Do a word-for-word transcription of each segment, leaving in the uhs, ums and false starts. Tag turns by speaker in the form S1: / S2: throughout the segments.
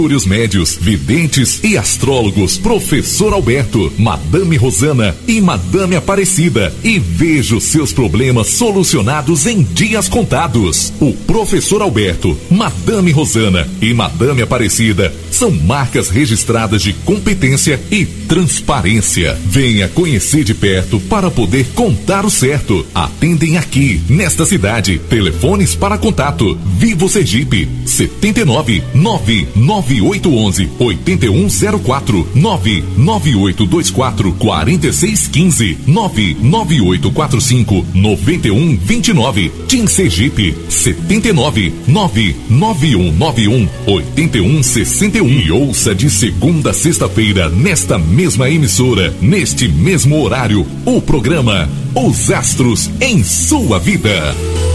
S1: Os médios, videntes e astrólogos, Professor Alberto, Madame Rosana e Madame Aparecida, e veja os seus problemas solucionados em dias contados. O Professor Alberto, Madame Rosana e Madame Aparecida são marcas registradas de competência e transparência. Venha conhecer de perto para poder contar o certo. Atendem aqui, nesta cidade. Telefones para contato: Vivo Sergipe, setenta e nove, nove nove oito um um, oito um zero quatro, nove nove oito dois quatro, quatro seis um cinco, nove nove oito quatro cinco, nove um dois nove. Tim Sergipe, setenta e nove, nove nove um nove um, oito um seis um. E ouça de segunda a sexta-feira, nesta mesma emissora, neste mesmo horário, o programa Os Astros em Sua Vida.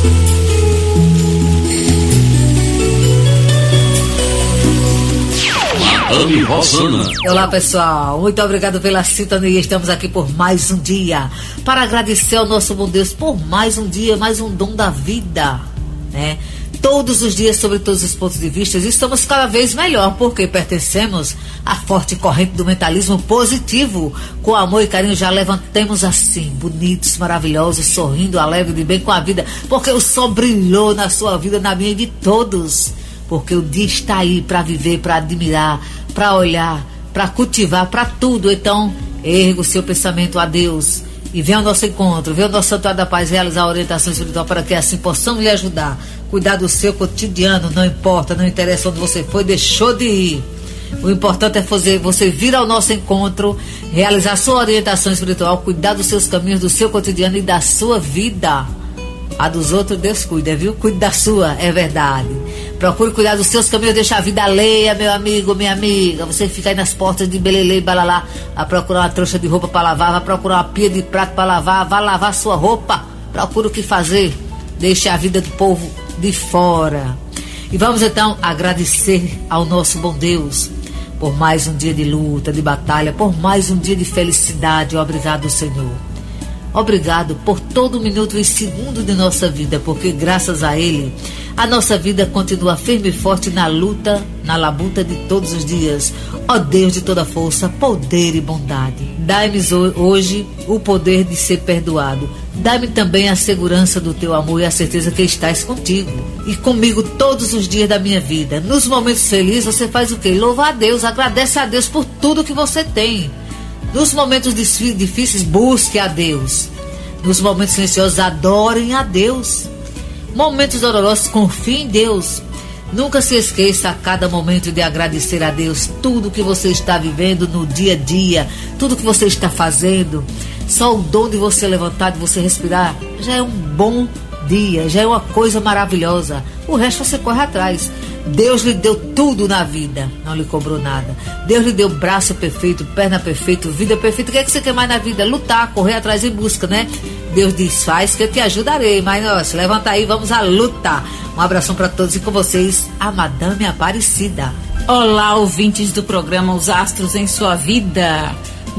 S2: Madame Rosana.
S3: Olá, pessoal, muito obrigado pela sintonia. Estamos aqui por mais um dia para agradecer ao nosso bom Deus por mais um dia, mais um dom da vida, né? Todos os dias, sobre todos os pontos de vista, estamos cada vez melhor, porque pertencemos à forte corrente do mentalismo positivo. Com amor e carinho já levantemos assim, bonitos, maravilhosos, sorrindo, alegre de bem com a vida, porque o sol brilhou na sua vida, na minha e de todos. Porque o dia está aí para viver, para admirar, para olhar, para cultivar, para tudo. Então, erga o seu pensamento a Deus e venha ao nosso encontro, venha ao nosso Santuário da Paz realizar a orientação espiritual para que assim possamos lhe ajudar. Cuidar do seu cotidiano, não importa, não interessa onde você foi, deixou de ir. O importante é fazer você vir ao nosso encontro, realizar a sua orientação espiritual, cuidar dos seus caminhos, do seu cotidiano e da sua vida. A dos outros Deus cuida, viu? Cuide da sua, é verdade. Procure cuidar dos seus caminhos, deixa a vida alheia, meu amigo, minha amiga. Você fica aí nas portas de belelê e balalá, a procurar uma trouxa de roupa para lavar, vai procurar uma pia de prato para lavar, vai lavar sua roupa. Procure o que fazer. Deixe a vida do povo de fora. E vamos então agradecer ao nosso bom Deus por mais um dia de luta, de batalha, por mais um dia de felicidade. Obrigado, Senhor. Obrigado por todo minuto e segundo de nossa vida, porque graças a Ele, a nossa vida continua firme e forte na luta, na labuta de todos os dias. Ó Deus de toda força, poder e bondade, dai-me hoje o poder de ser perdoado. Dai-me também a segurança do teu amor e a certeza que estás contigo e comigo todos os dias da minha vida. Nos momentos felizes você faz o quê? Louva a Deus, agradece a Deus por tudo que você tem. Nos momentos difíceis, busque a Deus. Nos momentos silenciosos, adorem a Deus. Momentos dolorosos, confie em Deus. Nunca se esqueça a cada momento de agradecer a Deus tudo que você está vivendo no dia a dia, tudo que você está fazendo. Só o dom de você levantar, de você respirar, já é um bom dia, já é uma coisa maravilhosa. O resto você corre atrás. Deus lhe deu tudo na vida, não lhe cobrou nada. Deus lhe deu braço perfeito, perna perfeita, vida perfeita. O que é que você quer mais na vida? Lutar, correr atrás em busca, né? Deus diz, faz que eu te ajudarei. Mas, ó, se levanta aí, vamos à luta. Um abração para todos e com vocês, a Madame Aparecida.
S4: Olá, ouvintes do programa Os Astros em Sua Vida.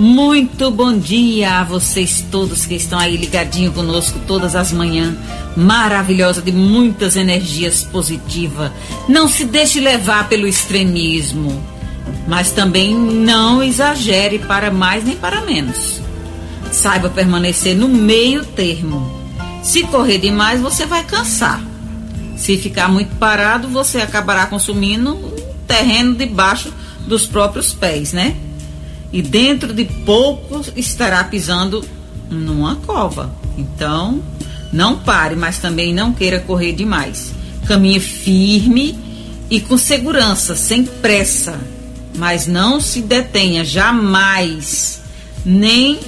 S4: Muito bom dia a vocês todos que estão aí ligadinho conosco todas as manhãs. Maravilhosa, de muitas energias positivas. Não se deixe levar pelo extremismo, mas também não exagere para mais nem para menos. Saiba permanecer no meio termo. Se correr demais, você vai cansar. Se ficar muito parado, você acabará consumindo terreno debaixo dos próprios pés, né? E dentro de pouco estará pisando numa cova. Então, não pare, mas também não queira correr demais. Caminhe firme e com segurança, sem pressa. Mas não se detenha jamais, nem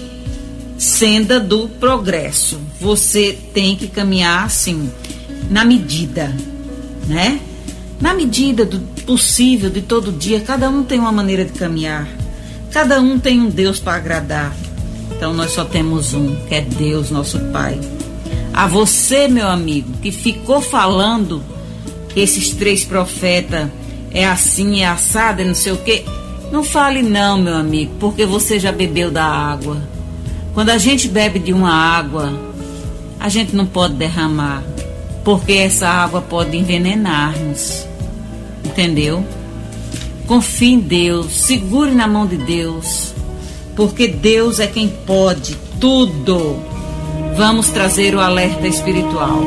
S4: senda do progresso. Você tem que caminhar assim, na medida, né? Na medida do possível, de todo dia. Cada um tem uma maneira de caminhar. Cada um tem um Deus para agradar. Então nós só temos um, que é Deus, nosso Pai. A você, meu amigo, que ficou falando que esses três profetas é assim, é assado, é não sei o quê, não fale não, meu amigo, porque você já bebeu da água. Quando a gente bebe de uma água, a gente não pode derramar, porque essa água pode envenenar-nos. Entendeu? Confie em Deus, segure na mão de Deus, porque Deus é quem pode tudo. Vamos trazer o alerta espiritual.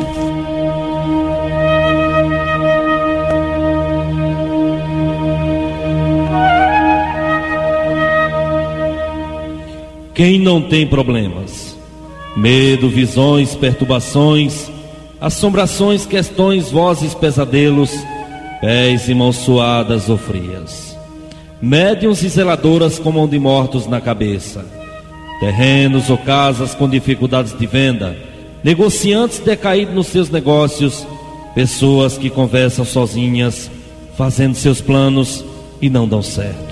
S5: Quem não tem problemas? Medo, visões, perturbações, assombrações, questões, vozes, pesadelos, pés e mãos suadas ou frias. Médiuns e zeladoras com mão de mortos na cabeça. Terrenos ou casas com dificuldades de venda. Negociantes decaídos nos seus negócios. Pessoas que conversam sozinhas, fazendo seus planos e não dão certo.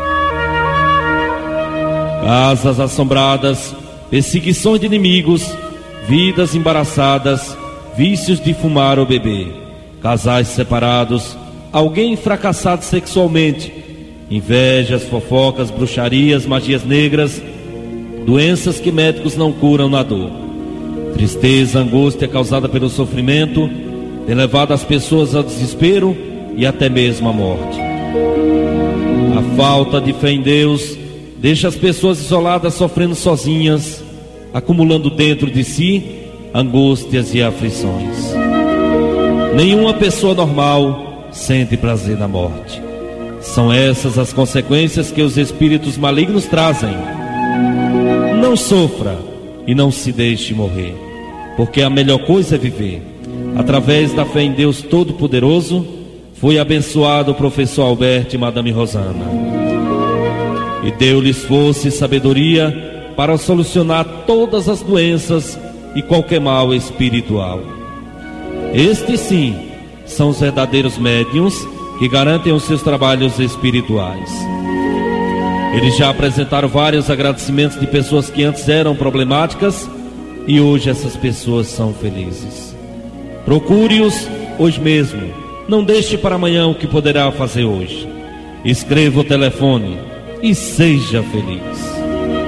S5: Casas assombradas, perseguições de inimigos, vidas embaraçadas, vícios de fumar ou beber, casais separados, alguém fracassado sexualmente, invejas, fofocas, bruxarias, magias negras, doenças que médicos não curam na dor, tristeza, angústia causada pelo sofrimento, tem levado as pessoas ao desespero e até mesmo à morte. A falta de fé em Deus deixa as pessoas isoladas, sofrendo sozinhas, acumulando dentro de si angústias e aflições. Nenhuma pessoa normal sente prazer na morte. São essas as consequências que os espíritos malignos trazem. Não sofra e não se deixe morrer, porque a melhor coisa é viver. Através da fé em Deus Todo-Poderoso, foi abençoado o professor Alberto e Madame Rosana, e deu-lhes força e sabedoria para solucionar todas as doenças e qualquer mal espiritual. Estes sim são os verdadeiros médiuns que garantem os seus trabalhos espirituais. Eles já apresentaram vários agradecimentos de pessoas que antes eram problemáticas e hoje essas pessoas são felizes. Procure-os hoje mesmo. Não deixe para amanhã o que poderá fazer hoje. Escreva o telefone e seja feliz.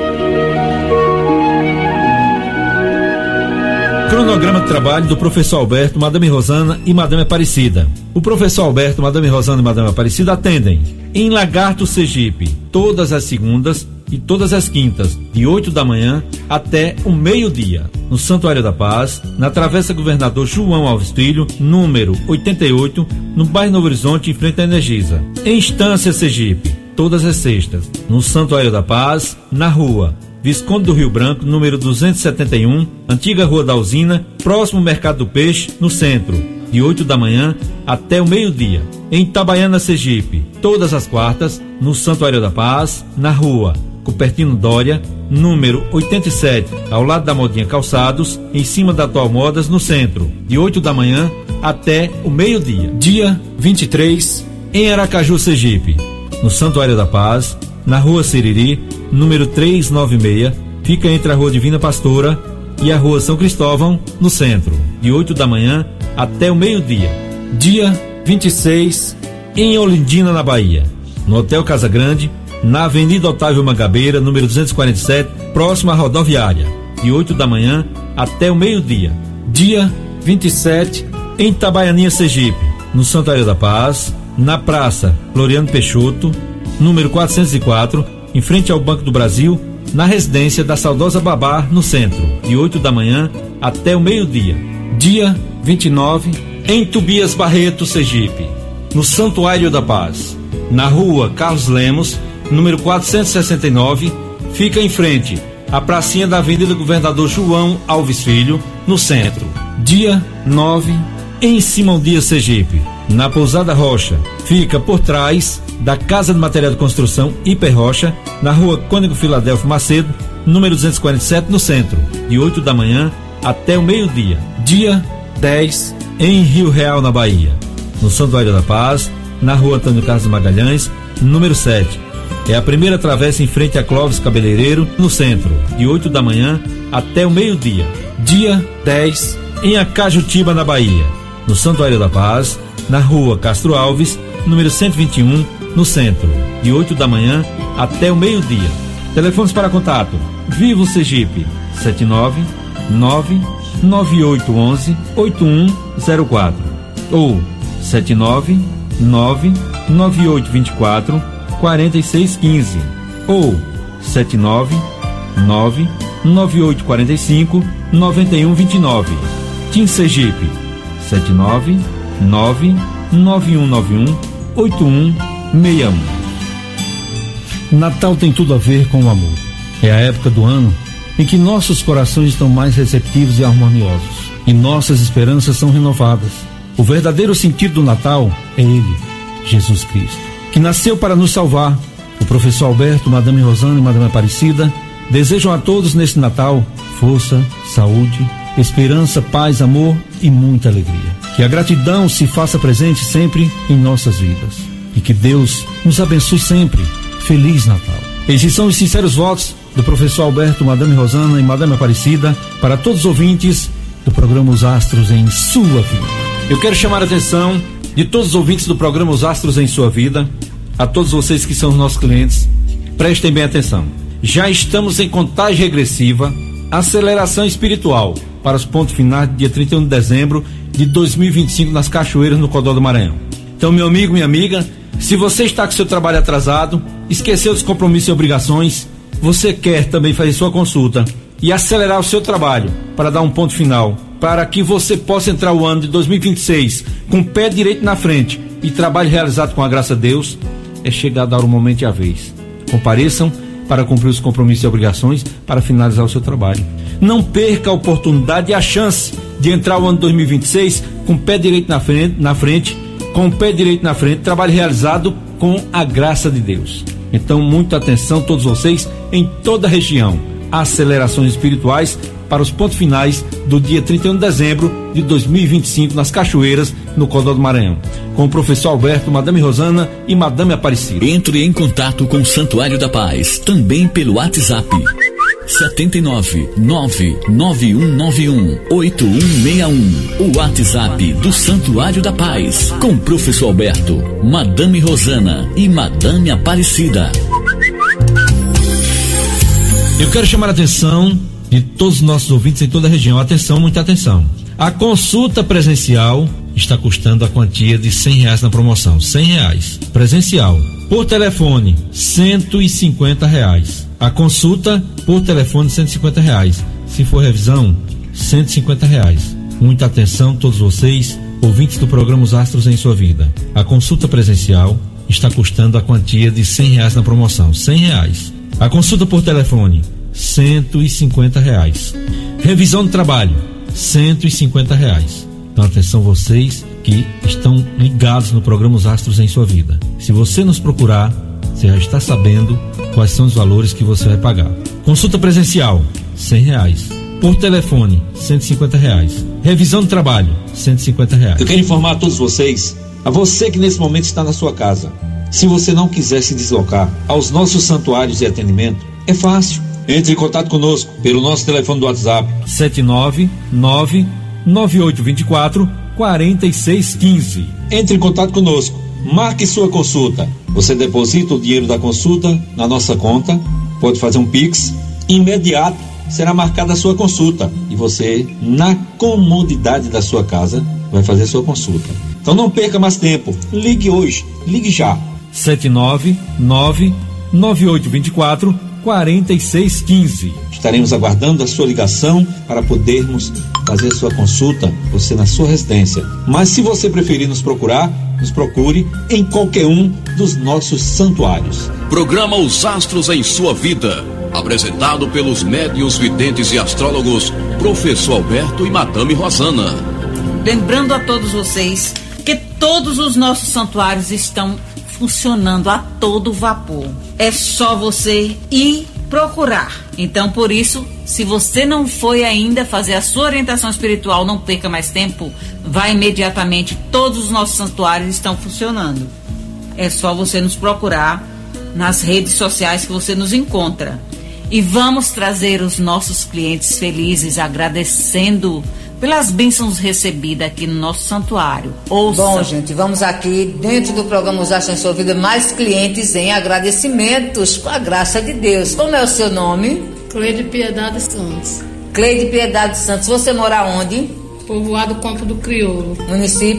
S6: Cronograma de trabalho do professor Alberto, Madame Rosana e Madame Aparecida. O professor Alberto, Madame Rosana e Madame Aparecida atendem em Lagarto, Sergipe, todas as segundas e todas as quintas, de oito da manhã até o meio-dia. No Santuário da Paz, na Travessa Governador João Alves Filho, número oitenta e oito, no bairro Novo Horizonte, em frente à Energisa. Em Estância, Sergipe, todas as sextas, no Santuário da Paz, na rua Visconde do Rio Branco, número duzentos e setenta e um, antiga Rua da Usina, próximo ao Mercado do Peixe, no centro, de oito da manhã até o meio-dia. Em Itabaiana, Sergipe, todas as quartas, no Santuário da Paz, na rua Cupertino Dória, número oitenta e sete, ao lado da Modinha Calçados, em cima da Atual Modas, no centro, de oito da manhã até o meio-dia. Dia vinte e três, em Aracaju, Sergipe, no Santuário da Paz, na rua Siriri, número trezentos e noventa e seis, fica entre a Rua Divina Pastora e a Rua São Cristóvão, no centro, de oito da manhã até o meio-dia. Dia vinte e seis, em Olindina, na Bahia, no Hotel Casa Grande, na Avenida Otávio Mangabeira, número duzentos e quarenta e sete, próximo à rodoviária, de oito da manhã até o meio-dia. Dia vinte e sete, em Itabaianinha, Sergipe, no Santuário da Paz, na Praça Floriano Peixoto, número quatrocentos e quatro, em frente ao Banco do Brasil, na residência da saudosa Babá, no centro, de oito da manhã até o meio-dia. Dia vinte e nove, em Tobias Barreto, Sergipe, no Santuário da Paz, na rua Carlos Lemos, número quatrocentos e sessenta e nove, fica em frente à pracinha da Avenida Governador João Alves Filho, no centro. Dia nove, em Simão Dias, Sergipe, na Pousada Rocha, fica por trás da Casa de Material de Construção Hiper Rocha, na rua Cônego Filadélfio Macedo, número duzentos e quarenta e sete, no centro, de oito da manhã até o meio-dia. Dia dez, em Rio Real, na Bahia, no Santuário da Paz, na rua Antônio Carlos Magalhães, número sete. É a primeira travessa em frente a Clóvis Cabeleireiro, no centro, de oito da manhã até o meio-dia. Dia dez, em Acajutiba, na Bahia, no Santuário da Paz, na rua Castro Alves, número cento e vinte e um, no centro, de oito da manhã até o meio-dia. Telefones para contato: Vivo Sergipe, sete nove nove nove oito um um oito um zero quatro ou sete nove nove nove oito dois quatro, quatro seis um cinco ou sete nove nove nove oito quatro cinco, nove um dois nove. TIM Sergipe sete nove nove nove um nove um, oito um seis um. Natal tem tudo a ver com o amor. É a época do ano em que nossos corações estão mais receptivos e harmoniosos e nossas esperanças são renovadas. O verdadeiro sentido do Natal é Ele, Jesus Cristo, que nasceu para nos salvar. O professor Alberto, Madame Rosana e Madame Aparecida desejam a todos neste Natal força, saúde, esperança, paz, amor e muita alegria. Que a gratidão se faça presente sempre em nossas vidas e que Deus nos abençoe sempre. Feliz Natal. Esses são os sinceros votos do professor Alberto, Madame Rosana e Madame Aparecida para todos os ouvintes do programa Os Astros em Sua Vida. Eu quero chamar a atenção de todos os ouvintes do programa Os Astros em Sua Vida, a todos vocês que são os nossos clientes. Prestem bem atenção. Já estamos em contagem regressiva, aceleração espiritual para os pontos finais do dia trinta e um de dezembro de dois mil e vinte e cinco nas Cachoeiras, no Codó do Maranhão. Então, meu amigo, minha amiga, se você está com seu trabalho atrasado, esqueceu dos compromissos e obrigações, você quer também fazer sua consulta e acelerar o seu trabalho para dar um ponto final, para que você possa entrar o ano de dois mil e vinte e seis com o pé direito na frente e trabalho realizado com a graça de Deus, é chegar a dar o momento e a vez. Compareçam para cumprir os compromissos e obrigações para finalizar o seu trabalho. Não perca a oportunidade e a chance de entrar o ano de dois mil e vinte e seis com o pé direito na frente, na frente, com o pé direito na frente, trabalho realizado com a graça de Deus. Então, muita atenção todos vocês em toda a região. Acelerações espirituais para os pontos finais do dia trinta e um de dezembro de dois mil e vinte e cinco nas Cachoeiras, no Codó do Maranhão, com o professor Alberto, Madame Rosana e Madame Aparecida.
S2: Entre em contato com o Santuário da Paz, também pelo WhatsApp sete nove nove nove um nove um oito um seis um. O WhatsApp do Santuário da Paz, com o professor Alberto, Madame Rosana e Madame Aparecida.
S6: Eu quero chamar a atenção de todos os nossos ouvintes em toda a região. Atenção, muita atenção. A consulta presencial está custando a quantia de cem reais na promoção. cem reais. Presencial. Por telefone, cento e cinquenta reais. A consulta por telefone, cento e cinquenta reais. Se for revisão, cento e cinquenta reais. Muita atenção, todos vocês, ouvintes do programa Os Astros em Sua Vida. A consulta presencial está custando a quantia de cem reais na promoção. cem reais. A consulta por telefone, cento e cinquenta reais. Revisão do trabalho, cento e cinquenta reais. Então, atenção vocês que estão ligados no programa Os Astros em Sua Vida. Se você nos procurar, você já está sabendo quais são os valores que você vai pagar. Consulta presencial, cem reais. Por telefone, cento e cinquenta reais. Revisão do trabalho, cento e cinquenta reais.
S7: Eu quero informar a todos vocês, a você que nesse momento está na sua casa, se você não quiser se deslocar aos nossos santuários de atendimento, é fácil. Entre em contato conosco pelo nosso telefone do WhatsApp
S6: sete nove nove nove oito dois quatro quatro seis um cinco.
S7: Entre em contato conosco, marque sua consulta. Você deposita o dinheiro da consulta na nossa conta, pode fazer um Pix, imediato será marcada a sua consulta e você, na comodidade da sua casa, vai fazer sua consulta. Então não perca mais tempo, ligue hoje, ligue já.
S6: sete nove nove nove oito dois quatro quatro seis um cinco.
S7: Estaremos aguardando a sua ligação para podermos fazer sua consulta, você na sua residência. Mas se você preferir nos procurar, nos procure em qualquer um dos nossos santuários.
S2: Programa Os Astros em Sua Vida, apresentado pelos médiuns, videntes e astrólogos, professor Alberto e Madame Rosana.
S4: Lembrando a todos vocês que todos os nossos santuários estão funcionando a todo vapor. É só você ir procurar. Então, por isso, se você não foi ainda fazer a sua orientação espiritual, não perca mais tempo, vá imediatamente. Todos os nossos santuários estão funcionando. É só você nos procurar nas redes sociais que você nos encontra. E vamos trazer os nossos clientes felizes, agradecendo pelas bênçãos recebidas aqui no nosso santuário. Ouça.
S3: Bom, gente, vamos aqui dentro do programa Os Astros em Sua Vida, mais clientes em agradecimentos com a graça de Deus. Como é o seu nome?
S8: Cleide Piedade Santos.
S3: Cleide Piedade Santos. Você mora onde?
S8: Povoado Campo do Crioulo.
S3: Município?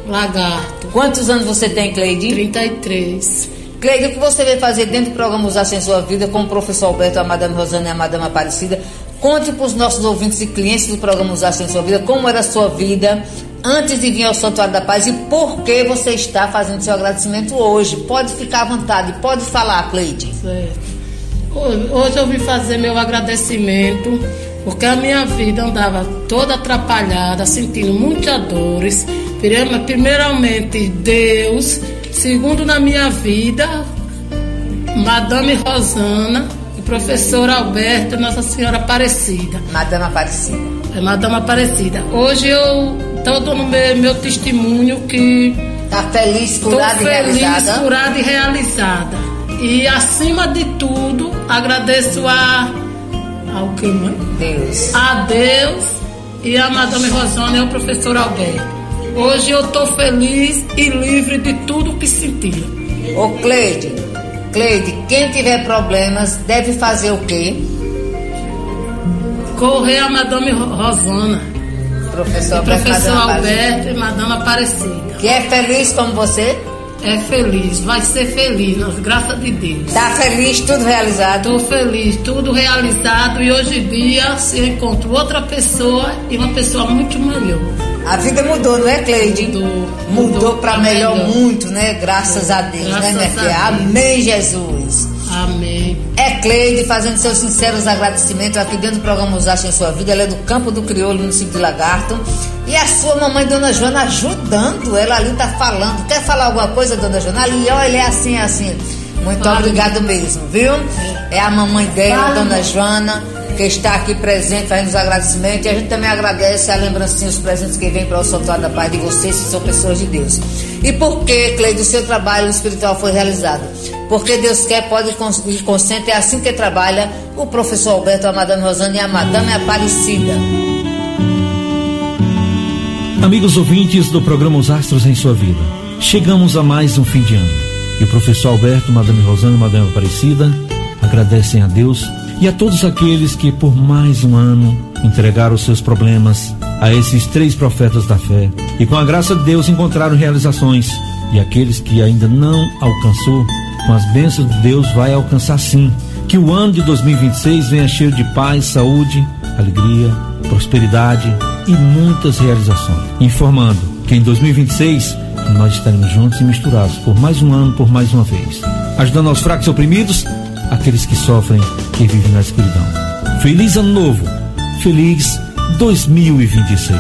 S8: Lagarto.
S3: Quantos anos você tem, Cleide?
S8: trinta e três.
S3: Cleide, o que você veio fazer dentro do programa Usaste em Sua Vida com o professor Alberto, a Madame Rosana e a Madame Aparecida? Conte para os nossos ouvintes e clientes do programa Usaste em Sua Vida como era a sua vida antes de vir ao Santuário da Paz e por que você está fazendo seu agradecimento hoje. Pode ficar à vontade, pode falar, Cleide.
S8: Certo. Hoje eu vim fazer meu agradecimento porque a minha vida andava toda atrapalhada, sentindo muitas dores. Primeiramente Deus, segundo na minha vida, Madame Rosana e professor Alberto, Nossa Senhora Aparecida.
S3: Madame Aparecida.
S8: É Madame Aparecida. Hoje eu estou dando meu, meu testemunho que
S3: está feliz, curada e realizada.
S8: Feliz, curada e realizada. E acima de tudo, agradeço a ao que, mãe?
S3: Deus.
S8: A Deus e a Madame Rosana e ao professor Alberto. Hoje eu estou feliz e livre de tudo que sentia.
S3: Ô Cleide, Cleide, quem tiver problemas deve fazer o quê?
S8: Correr a Madame Rosana.
S3: Professor,
S8: e professor Alberto e Madame Aparecida.
S3: Que é feliz como você?
S8: É feliz, vai ser feliz, nas graças de Deus.
S3: Está feliz, tudo realizado?
S8: Estou feliz, tudo realizado e hoje em dia se encontro outra pessoa e uma pessoa muito melhor.
S3: A vida mudou, não é, Cleide?
S8: Mudou.
S3: Mudou, mudou para melhor, melhor muito, né? Graças a Deus,
S8: Graças
S3: né, minha filha? Amém, Jesus.
S8: Amém.
S3: É Cleide fazendo seus sinceros agradecimentos aqui dentro do programa Usaste em Sua Vida. Ela é do Campo do Crioulo, no município de Lagarto. E a sua mamãe, Dona Joana, ajudando. Ela ali tá falando. Quer falar alguma coisa, Dona Joana? Ali, ó, ele é assim, assim. Muito Fala. Obrigado mesmo, viu? É a mamãe dela, Fala. Dona Joana, que está aqui presente, fazendo os agradecimentos. E a gente também agradece a lembrancinha, os presentes que vêm para o Santuário da Paz de vocês, que são pessoas de Deus. E por que, Cleide, o seu trabalho espiritual foi realizado? Porque Deus quer, pode ir consciente, é assim que trabalha o professor Alberto, a Madame Rosana e a Madame Aparecida.
S6: Amigos ouvintes do programa Os Astros em Sua Vida, chegamos a mais um fim de ano. E o professor Alberto, Madame Rosana e Madame Aparecida agradecem a Deus e a todos aqueles que por mais um ano entregaram os seus problemas a esses três profetas da fé e com a graça de Deus encontraram realizações. E aqueles que ainda não alcançou, com as bênçãos de Deus vai alcançar sim. Que o ano de dois mil e vinte e seis venha cheio de paz, saúde, alegria, prosperidade e muitas realizações. Informando que em dois mil e vinte e seis nós estaremos juntos e misturados por mais um ano, por mais uma vez, ajudando aos fracos e oprimidos, aqueles que sofrem, que vivem na escuridão. Feliz ano novo, feliz dois mil e vinte e seis.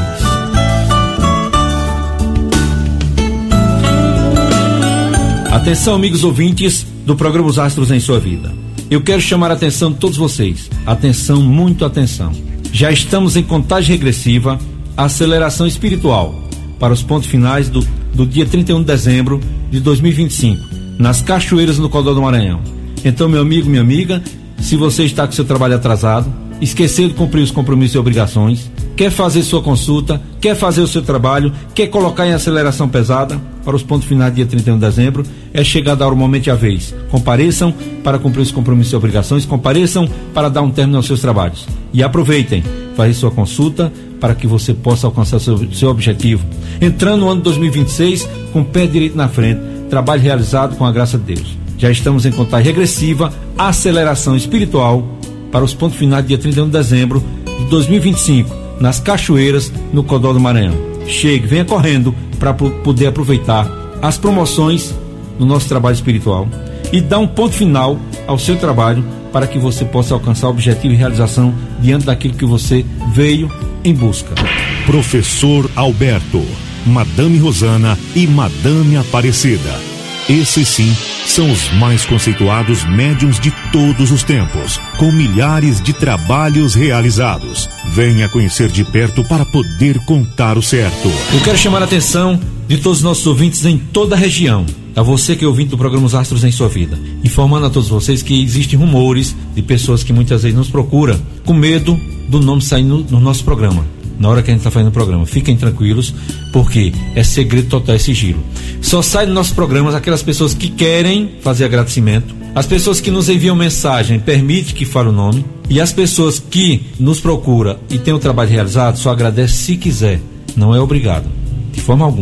S6: Atenção, amigos ouvintes do programa Os Astros em Sua Vida. Eu quero chamar a atenção de todos vocês. Atenção, muito atenção. Já estamos em contagem regressiva, aceleração espiritual, para os pontos finais do, do dia trinta e um de dezembro de dois mil e vinte e cinco, nas Cachoeiras, no Codó do Maranhão. Então, meu amigo, minha amiga, se você está com seu trabalho atrasado, esqueceu de cumprir os compromissos e obrigações, quer fazer sua consulta, quer fazer o seu trabalho, quer colocar em aceleração pesada, para os pontos finais dia trinta e um de dezembro, é chegada a hora, o momento e a vez. Compareçam para cumprir os compromissos e obrigações, compareçam para dar um término aos seus trabalhos. E aproveitem, fazer sua consulta para que você possa alcançar seu, seu objetivo. Entrando no ano de dois mil e vinte e seis com o pé direito na frente, trabalho realizado com a graça de Deus. Já estamos em contagem regressiva, aceleração espiritual para os pontos finais dia trinta e um de dezembro de dois mil e vinte e cinco, nas Cachoeiras, no Codó do Maranhão. Chegue, venha correndo para poder aproveitar as promoções no nosso trabalho espiritual e dar um ponto final ao seu trabalho para que você possa alcançar o objetivo e realização diante daquilo que você veio em busca.
S1: Professor Alberto, Madame Rosana e Madame Aparecida. Esses sim são os mais conceituados médiuns de todos os tempos, com milhares de trabalhos realizados. Venha conhecer de perto para poder contar o certo.
S6: Eu quero chamar a atenção de todos os nossos ouvintes em toda a região, a você que é ouvinte do programa Os Astros em Sua Vida, informando a todos vocês que existem rumores de pessoas que muitas vezes nos procuram com medo do nome sair no, no nosso programa, na hora que a gente está fazendo o programa. Fiquem tranquilos, porque é segredo total, é sigilo. Só sai dos nossos programas aquelas pessoas que querem fazer agradecimento, as pessoas que nos enviam mensagem, permite que fale o nome, e as pessoas que nos procuram e tem o trabalho realizado, só agradece se quiser, não é obrigado, de forma alguma.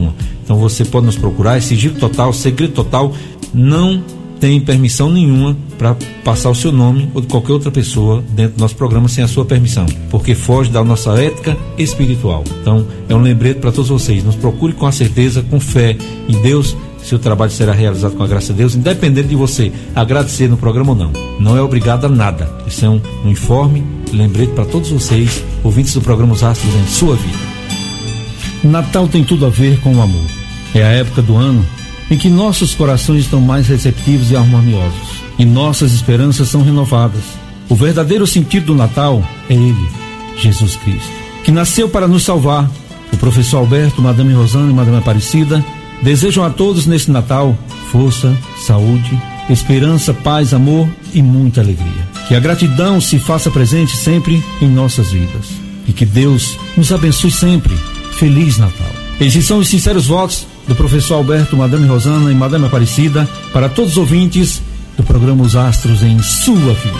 S6: Então você pode nos procurar, é sigilo total, segredo total, não tem permissão nenhuma para passar o seu nome ou de qualquer outra pessoa dentro do nosso programa sem a sua permissão, porque foge da nossa ética espiritual. Então é um lembrete para todos vocês, nos procure com a certeza, com fé em Deus, seu trabalho será realizado com a graça de Deus, independente de você agradecer no programa ou não. Não é obrigado a nada. Isso é um, um informe, lembrete para todos vocês, ouvintes do programa Os Astros em Sua Vida. Natal tem tudo a ver com o amor. É a época do ano em que nossos corações estão mais receptivos e harmoniosos, e nossas esperanças são renovadas. O verdadeiro sentido do Natal é Ele, Jesus Cristo, que nasceu para nos salvar. O professor Alberto, Madame Rosana e Madame Aparecida desejam a todos nesse Natal força, saúde, esperança, paz, amor e muita alegria. Que a gratidão se faça presente sempre em nossas vidas, e que Deus nos abençoe sempre. Feliz Natal. Esses são os sinceros votos do professor Alberto, Madame Rosana e Madame Aparecida para todos os ouvintes do programa Os Astros em Sua Vida.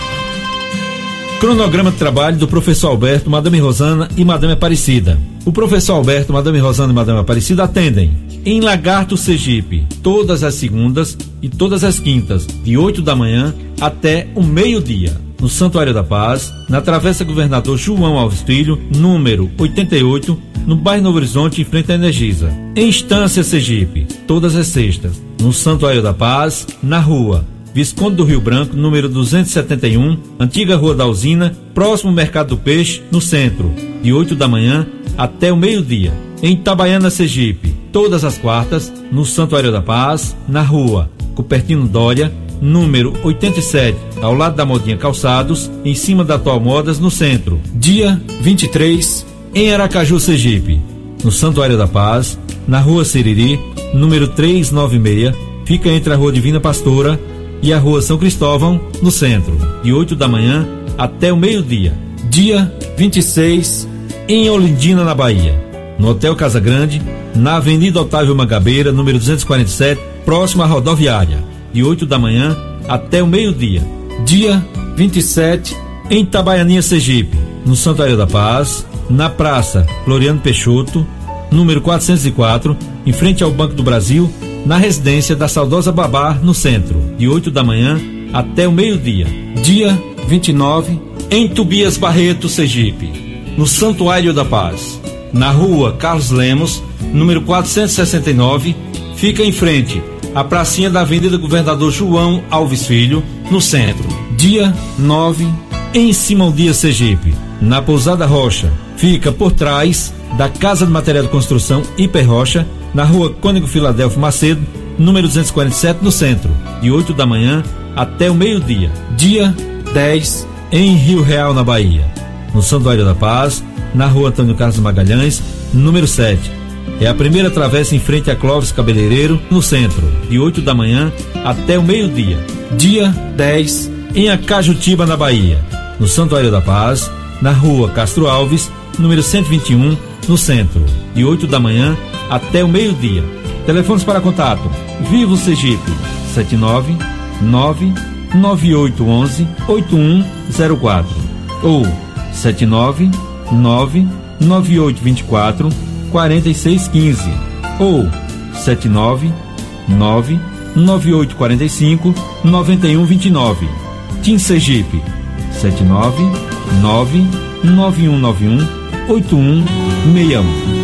S6: Cronograma de trabalho do professor Alberto, Madame Rosana e Madame Aparecida. O professor Alberto, Madame Rosana e Madame Aparecida atendem em Lagarto, Sergipe, todas as segundas e todas as quintas, de oito da manhã até o meio-dia. No Santuário da Paz, na Travessa Governador João Alves Filho, número oitenta e oito, no bairro Novo Horizonte, em frente à Energisa. Em Estância, Sergipe, todas as sextas, no Santuário da Paz, na rua Visconde do Rio Branco, número duzentos e setenta e um, antiga Rua da Usina, próximo ao Mercado do Peixe, no centro, de oito da manhã até o meio-dia. Em Itabaiana, Sergipe, todas as quartas, no Santuário da Paz, na rua Cupertino Dória, número oitenta e sete, ao lado da Modinha Calçados, em cima da Atual Modas, no centro. Dia vinte e três, em Aracaju, Sergipe, no Santuário da Paz, na rua Siriri, número trezentos e noventa e seis, fica entre a Rua Divina Pastora e a Rua São Cristóvão, no centro, de oito da manhã até o meio-dia. Dia vinte e seis, em Olindina, na Bahia, no Hotel Casa Grande, na Avenida Otávio Mangabeira, número duzentos e quarenta e sete, próximo à rodoviária, de oito da manhã até o meio-dia. Dia vinte e sete, em Itabaianinha, Sergipe, no Santuário da Paz, na Praça Floriano Peixoto, número quatrocentos e quatro, em frente ao Banco do Brasil, na residência da saudosa Babá, no centro, de oito da manhã até o meio-dia. Dia vinte e nove, em Tobias Barreto, Sergipe, no Santuário da Paz, na rua Carlos Lemos, número quatrocentos e sessenta e nove, fica em frente à pracinha da Avenida Governador João Alves Filho, no centro. Dia nove, em Simão Dias, Sergipe, na Pousada Rocha, fica por trás da Casa de Material de Construção Hiper Rocha, na rua Cônego Filadélfio Macedo, número duzentos e quarenta e sete, no centro, de oito da manhã até o meio-dia. Dia dez, em Rio Real, na Bahia, no Santuário da Paz, na rua Antônio Carlos Magalhães, número sete. É a primeira travessa em frente a Clóvis Cabeleireiro, no centro, de oito da manhã até o meio-dia. Dia dez, em Acajutiba, na Bahia, no Santuário da Paz, na rua Castro Alves, número cento e vinte e um, no centro, de oito da manhã até o meio-dia. Telefones para contato: Vivo Sergipe, sete nove nove nove oito um um oito um zero quatro ou sete nove nove nove oito dois quatro quatro seis um cinco ou sete nove nove nove oito quatro cinco nove um dois nove. Tim Sergipe, sete nove nove nove um nove um oito um seis um.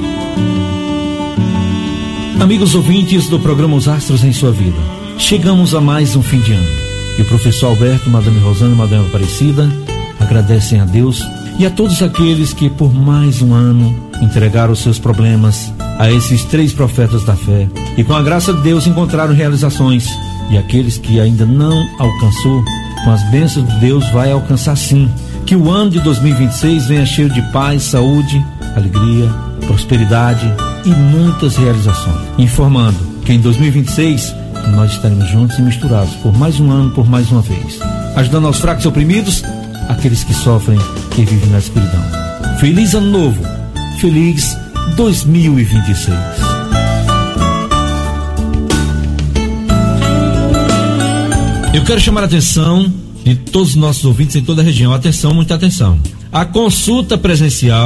S6: Amigos ouvintes do programa Os Astros em Sua Vida, chegamos a mais um fim de ano. E o professor Alberto, Madame Rosana e Madame Aparecida agradecem a Deus e a todos aqueles que por mais um ano entregaram seus problemas a esses três profetas da fé e com a graça de Deus encontraram realizações. E aqueles que ainda não alcançou, com as bênçãos de Deus vai alcançar sim. Que o ano de dois mil e vinte e seis venha cheio de paz, saúde, alegria, prosperidade e muitas realizações. Informando que em dois mil e vinte e seis nós estaremos juntos e misturados por mais um ano, por mais uma vez, ajudando aos fracos e oprimidos, aqueles que sofrem, que vivem na escuridão. Feliz ano novo, feliz dois mil e vinte e seis. Eu quero chamar a atenção de todos os nossos ouvintes em toda a região. Atenção, muita atenção. A consulta presencial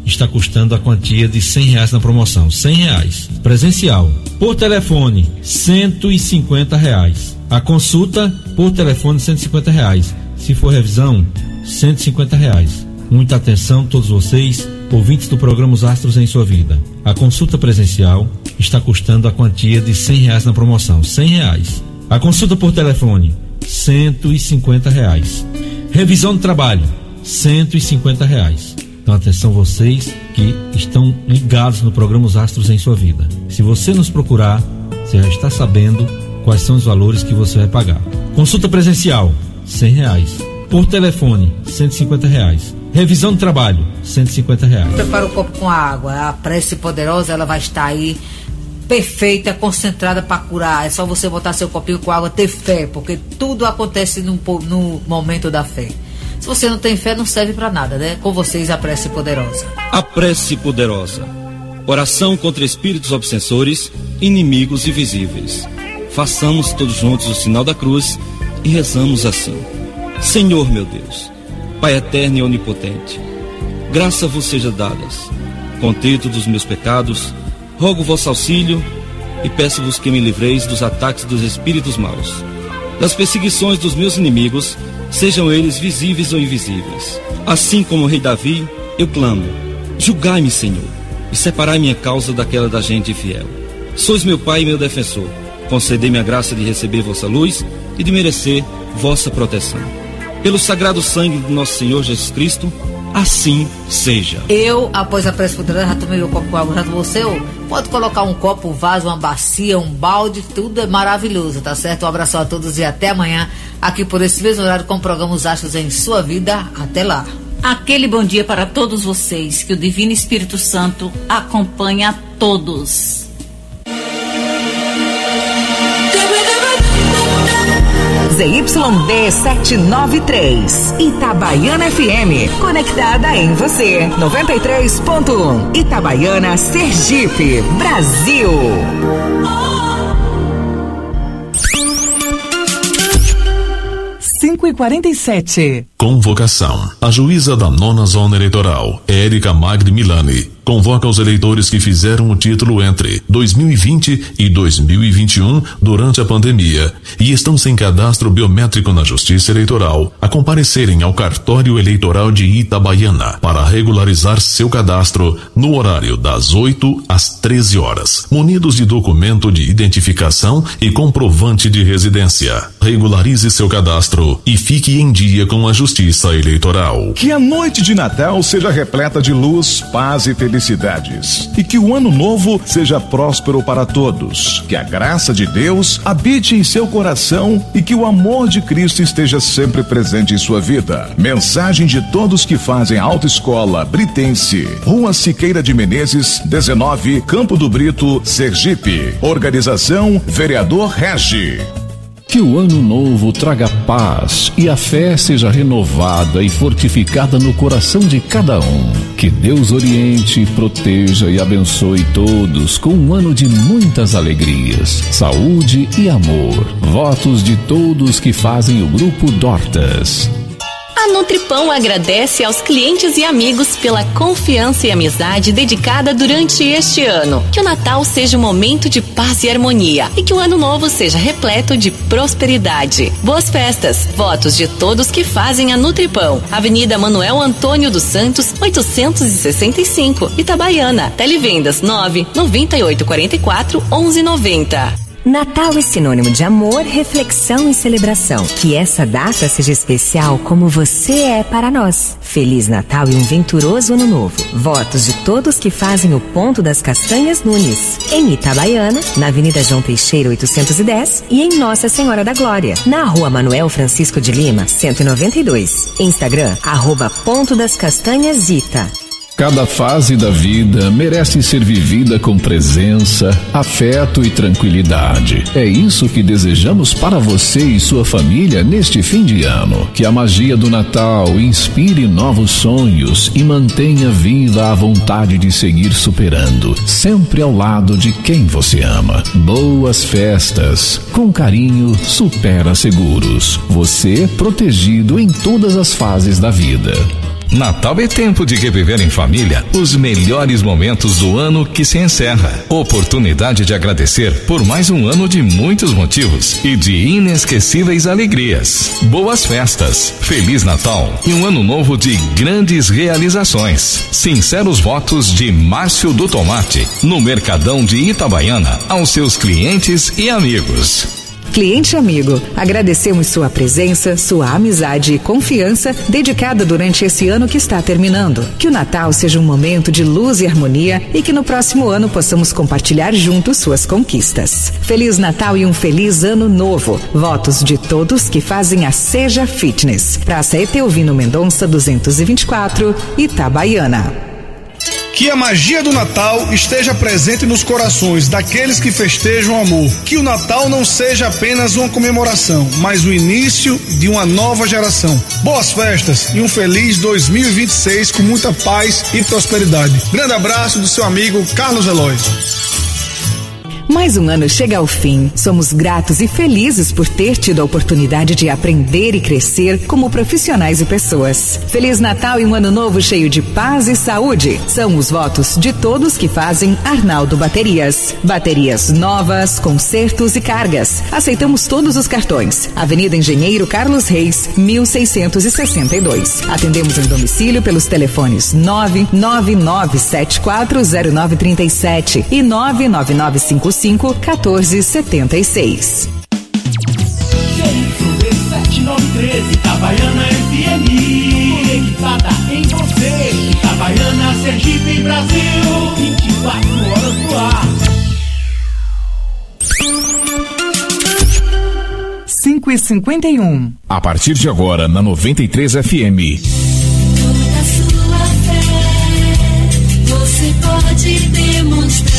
S6: está custando a quantia de cem reais na promoção. cem reais. Presencial. Por telefone, cento e cinquenta reais. A consulta por telefone, cento e cinquenta reais. Se for revisão, cento e cinquenta reais. Muita atenção, todos vocês, ouvintes do programa Os Astros em Sua Vida. A consulta presencial está custando a quantia de cem reais na promoção. cem reais. A consulta por telefone, cento e cinquenta reais. Revisão do trabalho, cento e cinquenta reais. Então atenção vocês que estão ligados no programa Os Astros em Sua Vida. Se você nos procurar, você já está sabendo quais são os valores que você vai pagar. Consulta presencial, cem reais. Por telefone, cento e cinquenta reais. Revisão do trabalho, cento e cinquenta reais.
S3: Prepara o copo com a água. A prece poderosa, ela vai estar aí perfeita, concentrada para curar. É só você botar seu copinho com água, ter fé, porque tudo acontece no, no momento da fé. Se você não tem fé, não serve para nada, né? Com vocês, a prece poderosa.
S5: A prece poderosa. Oração contra espíritos obsessores, inimigos invisíveis. Façamos todos juntos o sinal da cruz e rezamos assim. Senhor meu Deus, Pai eterno e onipotente, graça vos seja dadas. Contrito dos meus pecados, rogo vosso auxílio e peço-vos que me livreis dos ataques dos espíritos maus, das perseguições dos meus inimigos, sejam eles visíveis ou invisíveis. Assim como o rei Davi, eu clamo, julgai-me, Senhor, e separai minha causa daquela da gente infiel. Sois meu Pai e meu defensor, concedei-me a graça de receber vossa luz e de merecer vossa proteção. Pelo sagrado sangue do nosso Senhor Jesus Cristo, assim seja.
S3: Eu, após a prece poderosa, já tomei o copo com água, já tomou o seu? Pode colocar um copo, um vaso, uma bacia, um balde, tudo é maravilhoso, tá certo? Um abraço a todos e até amanhã, aqui por esse mesmo horário, com o programa Os Astros em Sua Vida. Até lá.
S4: Aquele bom dia para todos vocês, que o Divino Espírito Santo acompanhe a todos.
S9: Z Y D setecentos e noventa e três, Itabaiana F M, conectada em você, noventa e três ponto um, Itabaiana, Sergipe, Brasil. cinco e quarenta e sete.
S1: Convocação. A juíza da nona zona eleitoral, Érica Magri Milani, convoca os eleitores que fizeram o título entre dois mil e vinte e dois mil e vinte e um durante a pandemia e estão sem cadastro biométrico na Justiça Eleitoral a comparecerem ao cartório eleitoral de Itabaiana para regularizar seu cadastro no horário das oito às treze horas, munidos de documento de identificação e comprovante de residência. Regularize seu cadastro e fique em dia com a Justiça Eleitoral.
S10: Que a noite de Natal seja repleta de luz, paz e felicidades. E que o ano novo seja próspero para todos. Que a graça de Deus habite em seu coração e que o amor de Cristo esteja sempre presente em sua vida. Mensagem de todos que fazem Autoescola Britense, Rua Siqueira de Menezes, dezenove, Campo do Brito, Sergipe. Organização Vereador Regi.
S11: Que o ano novo traga paz e a fé seja renovada e fortificada no coração de cada um. Que Deus oriente, proteja e abençoe todos com um ano de muitas alegrias, saúde e amor. Votos de todos que fazem o Grupo Dortas.
S12: A Nutripão agradece aos clientes e amigos pela confiança e amizade dedicada durante este ano. Que o Natal seja um momento de paz e harmonia e que o Ano Novo seja repleto de prosperidade. Boas festas! Votos de todos que fazem a Nutripão. Avenida Manuel Antônio dos Santos, oitocentos e sessenta e cinco, Itabaiana. Televendas nove nove oito quatro quatro, onze noventa.
S9: Natal é sinônimo de amor, reflexão e celebração. Que essa data seja especial como você é para nós. Feliz Natal e um venturoso Ano Novo. Votos de todos que fazem o Ponto das Castanhas Nunes. Em Itabaiana, na Avenida João Teixeira oitocentos e dez e em Nossa Senhora da Glória, na Rua Manuel Francisco de Lima, cento e noventa e dois. Instagram, arroba Ponto das Castanhas Ita.
S11: Cada fase da vida merece ser vivida com presença, afeto e tranquilidade. É isso que desejamos para você e sua família neste fim de ano. Que a magia do Natal inspire novos sonhos e mantenha viva a vontade de seguir superando, sempre ao lado de quem você ama. Boas festas. Com carinho, Supera Seguros. Você protegido em todas as fases da vida.
S1: Natal é tempo de reviver em família os melhores momentos do ano que se encerra. Oportunidade de agradecer por mais um ano de muitos motivos e de inesquecíveis alegrias. Boas festas, Feliz Natal e um ano novo de grandes realizações. Sinceros votos de Márcio do Tomate, no Mercadão de Itabaiana, aos seus clientes e amigos.
S13: Cliente amigo, agradecemos sua presença, sua amizade e confiança dedicada durante esse ano que está terminando. Que o Natal seja um momento de luz e harmonia e que no próximo ano possamos compartilhar juntos suas conquistas. Feliz Natal e um feliz ano novo. Votos de todos que fazem a Seja Fitness. Praça Eteovino Mendonça duzentos e vinte e quatro, Itabaiana.
S14: Que a magia do Natal esteja presente nos corações daqueles que festejam o amor. Que o Natal não seja apenas uma comemoração, mas o início de uma nova geração. Boas festas e um feliz dois mil e vinte e seis com muita paz e prosperidade. Grande abraço do seu amigo Carlos Eloy.
S13: Mais um ano chega ao fim. Somos gratos e felizes por ter tido a oportunidade de aprender e crescer como profissionais e pessoas. Feliz Natal e um ano novo cheio de paz e saúde. São os votos de todos que fazem Arnaldo Baterias. Baterias novas, consertos e cargas. Aceitamos todos os cartões. Avenida Engenheiro Carlos Reis, mil seiscentos e sessenta e dois. Atendemos em domicílio pelos telefones nove nove nove sete quatro zero nove três sete e nove nove nove cinco cinco um quatro sete seis.
S15: sete nove três, Itabaiana F M, conectada em você. Itabaiana, Sergipe, Brasil, vinte e quatro horas no ar.
S13: cinco e cinquenta e um.
S10: A partir de agora, na noventa e três F M.
S16: Toda sua fé, você pode demonstrar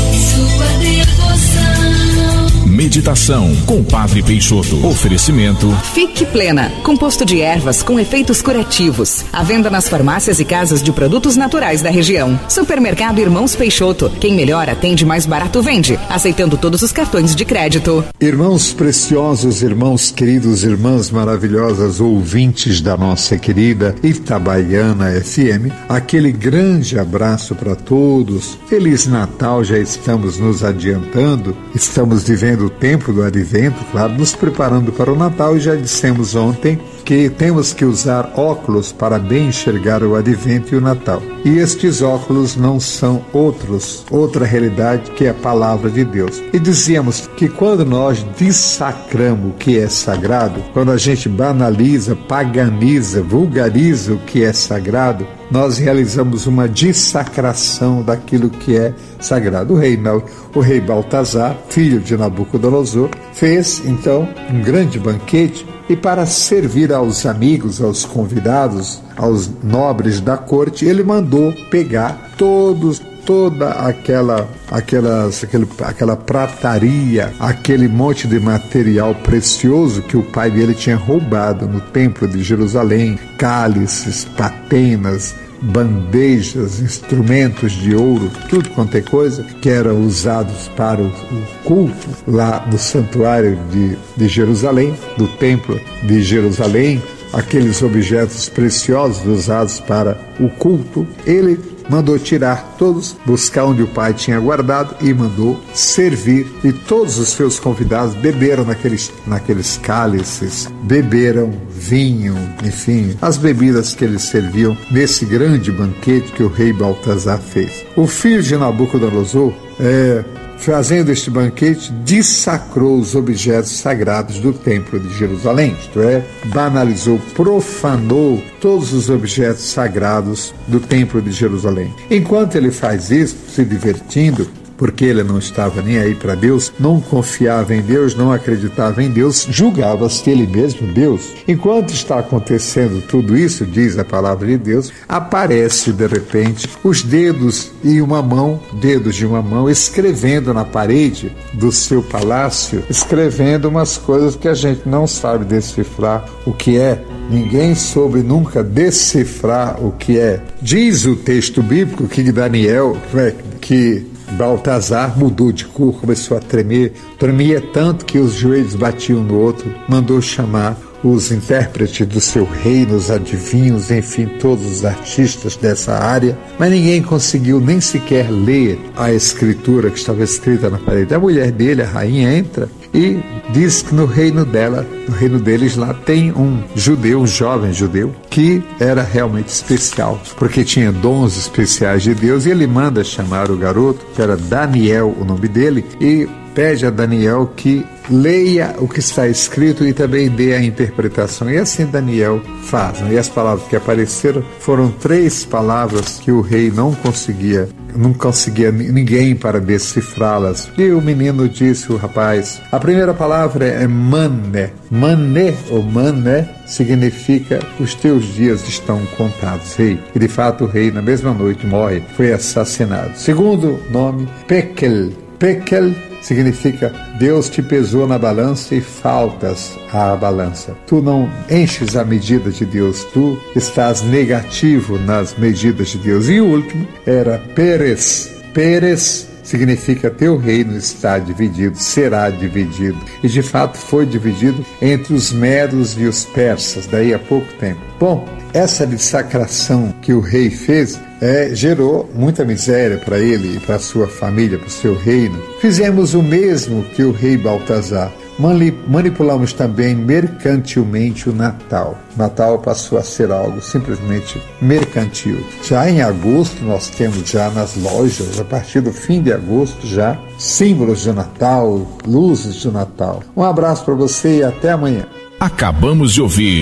S16: sua devoção.
S10: Meditação com Padre Peixoto. Oferecimento
S13: Fique Plena, composto de ervas com efeitos curativos. À venda nas farmácias e casas de produtos naturais da região. Supermercado Irmãos Peixoto. Quem melhor atende, mais barato vende. Aceitando todos os cartões de crédito.
S17: Irmãos preciosos, irmãos queridos, irmãs maravilhosas, ouvintes da nossa querida Itabaiana F M, aquele grande abraço para todos. Feliz Natal, já estamos nos adiantando. Estamos vivendo o tempo do advento, claro, nos preparando para o Natal, e já dissemos ontem que temos que usar óculos para bem enxergar o advento e o Natal. E estes óculos não são outros, outra realidade que é a palavra de Deus. E dizíamos que quando nós dissacramos o que é sagrado, quando a gente banaliza, paganiza, vulgariza o que é sagrado, nós realizamos uma dissacração daquilo que é sagrado. O rei, o rei Baltazar, filho de Nabucodonosor, fez então um grande banquete, e para servir aos amigos, aos convidados, aos nobres da corte, ele mandou pegar todos toda aquela aquelas, aquele, aquela prataria, aquele monte de material precioso que o pai dele tinha roubado no templo de Jerusalém, cálices, patenas, bandejas, instrumentos de ouro, tudo quanto é coisa que eram usados para o, o culto lá no santuário de, de Jerusalém, do templo de Jerusalém, aqueles objetos preciosos usados para o culto. Ele mandou tirar todos, buscar onde o pai tinha guardado e mandou servir. E todos os seus convidados beberam naqueles, naqueles cálices, beberam vinho, enfim, as bebidas que eles serviam nesse grande banquete que o rei Baltazar fez. O filho de Nabucodonosor, é, fazendo este banquete, dissacrou os objetos sagrados do templo de Jerusalém, isto é, banalizou, profanou todos os objetos sagrados do templo de Jerusalém. Enquanto ele faz isso, se divertindo, porque ele não estava nem aí para Deus, não confiava em Deus, não acreditava em Deus, julgava-se ele mesmo Deus. Enquanto está acontecendo tudo isso, diz a palavra de Deus, aparece de repente os dedos e uma mão, dedos de uma mão, escrevendo na parede do seu palácio, escrevendo umas coisas que a gente não sabe decifrar o que é. Ninguém soube nunca decifrar o que é. Diz o texto bíblico que Daniel, que Baltazar mudou de cor, começou a tremer, tremia tanto que os joelhos batiam no outro, mandou chamar os intérpretes do seu reino, os adivinhos, enfim, todos os artistas dessa área, mas ninguém conseguiu nem sequer ler a escritura que estava escrita na parede. A mulher dele, a rainha, entra e diz que no reino dela, no reino deles lá, tem um judeu, um jovem judeu, que era realmente especial, porque tinha dons especiais de Deus, e ele manda chamar o garoto, que era Daniel, o nome dele, e pede a Daniel que leia o que está escrito e também dê a interpretação. E assim Daniel faz. E as palavras que apareceram foram três palavras que o rei não conseguia, não conseguia ninguém para decifrá-las. E o menino disse, o rapaz, a primeira palavra é mané. Mané ou mané significa os teus dias estão contados, rei. E de fato o rei na mesma noite morre, foi assassinado. Segundo nome, Pekel. Pekel significa Deus te pesou na balança e faltas à balança. Tu não enches a medida de Deus, tu estás negativo nas medidas de Deus. E o último era Pérez. Pérez significa teu reino está dividido, será dividido. E de fato foi dividido entre os medos e os persas, daí a pouco tempo. Bom, essa dissacração que o rei fez é, gerou muita miséria para ele e para sua família, para o seu reino. Fizemos o mesmo que o rei Baltazar. Manipulamos também mercantilmente o Natal. Natal passou a ser algo simplesmente mercantil. Já em agosto nós temos já nas lojas, a partir do fim de agosto já, símbolos de Natal, luzes de Natal. Um abraço para você e até amanhã.
S11: Acabamos de ouvir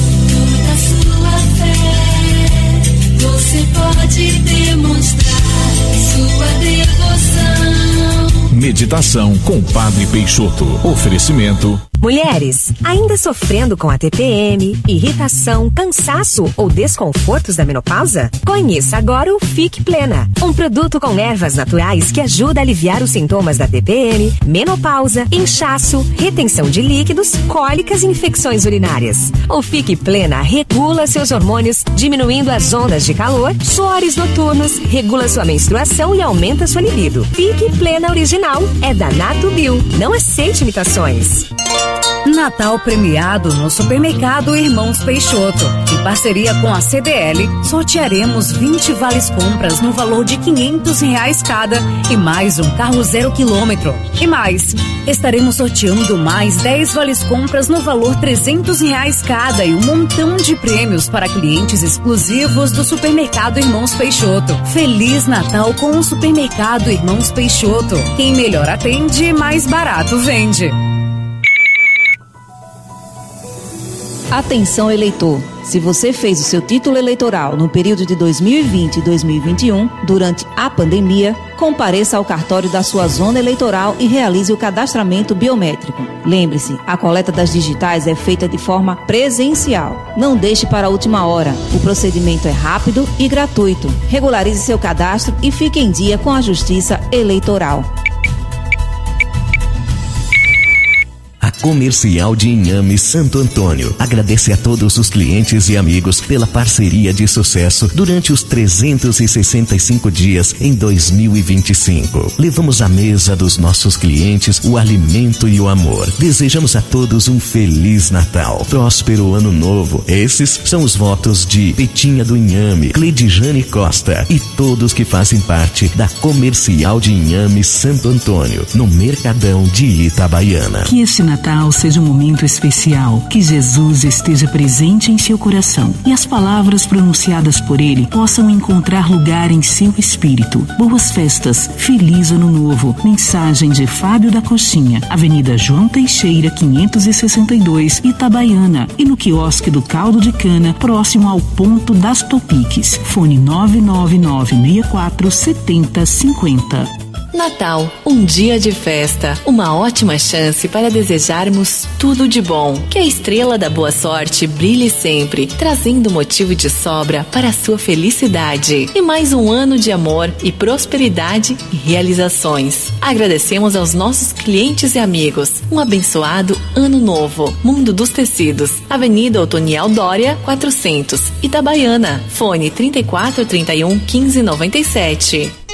S16: Você pode demonstrar sua devoção.
S11: Meditação com Padre Peixoto. Oferecimento.
S9: Mulheres, ainda sofrendo com a T P M, irritação, cansaço ou desconfortos da menopausa? Conheça agora o Fique Plena, um produto com ervas naturais que ajuda a aliviar os sintomas da T P M, menopausa, inchaço, retenção de líquidos, cólicas e infecções urinárias. O Fique Plena regula seus hormônios, diminuindo as ondas de calor, suores noturnos, regula sua menstruação e aumenta sua libido. Fique Plena original é da Natubio. Não aceite imitações.
S18: Natal premiado no Supermercado Irmãos Peixoto. Em parceria com a C D L, sortearemos vinte vales compras no valor de quinhentos reais cada e mais um carro zero quilômetro. E mais, estaremos sorteando mais dez vales compras no valor trezentos reais cada e um montão de prêmios para clientes exclusivos do Supermercado Irmãos Peixoto. Feliz Natal com o Supermercado Irmãos Peixoto. Quem melhor atende, mais barato vende.
S19: Atenção, eleitor! Se você fez o seu título eleitoral no período de dois mil e vinte e dois mil e vinte e um, durante a pandemia, compareça ao cartório da sua zona eleitoral e realize o cadastramento biométrico. Lembre-se, a coleta das digitais é feita de forma presencial. Não deixe para a última hora. O procedimento é rápido e gratuito. Regularize seu cadastro e fique em dia com a Justiça Eleitoral.
S20: Comercial de Inhame Santo Antônio agradece a todos os clientes e amigos pela parceria de sucesso durante os trezentos e sessenta e cinco dias em dois mil e vinte e cinco. Levamos à mesa dos nossos clientes o alimento e o amor. Desejamos a todos um Feliz Natal, próspero Ano Novo. Esses são os votos de Petinha do Inhame, Cledijane Costa e todos que fazem parte da Comercial de Inhame Santo Antônio, no Mercadão de Itabaiana.
S21: Que esse Natal seja um momento especial, que Jesus esteja presente em seu coração e as palavras pronunciadas por ele possam encontrar lugar em seu espírito. Boas festas, feliz Ano Novo. Mensagem de Fábio da Coxinha, Avenida João Teixeira, quinhentos e sessenta e dois, Itabaiana, e no quiosque do Caldo de Cana, próximo ao ponto das Topiques. Fone nove nove nove seis quatro sete zero cinco zero.
S12: Natal, um dia de festa, uma ótima chance para desejarmos tudo de bom. Que a estrela da boa sorte brilhe sempre, trazendo motivo de sobra para a sua felicidade. E mais um ano de amor e prosperidade e realizações. Agradecemos aos nossos clientes e amigos. Um abençoado Ano Novo. Mundo dos Tecidos, Avenida Otoniel Dória, quatrocentos, Itabaiana. Fone trinta e quatro, trinta e um, quinze, noventa e sete.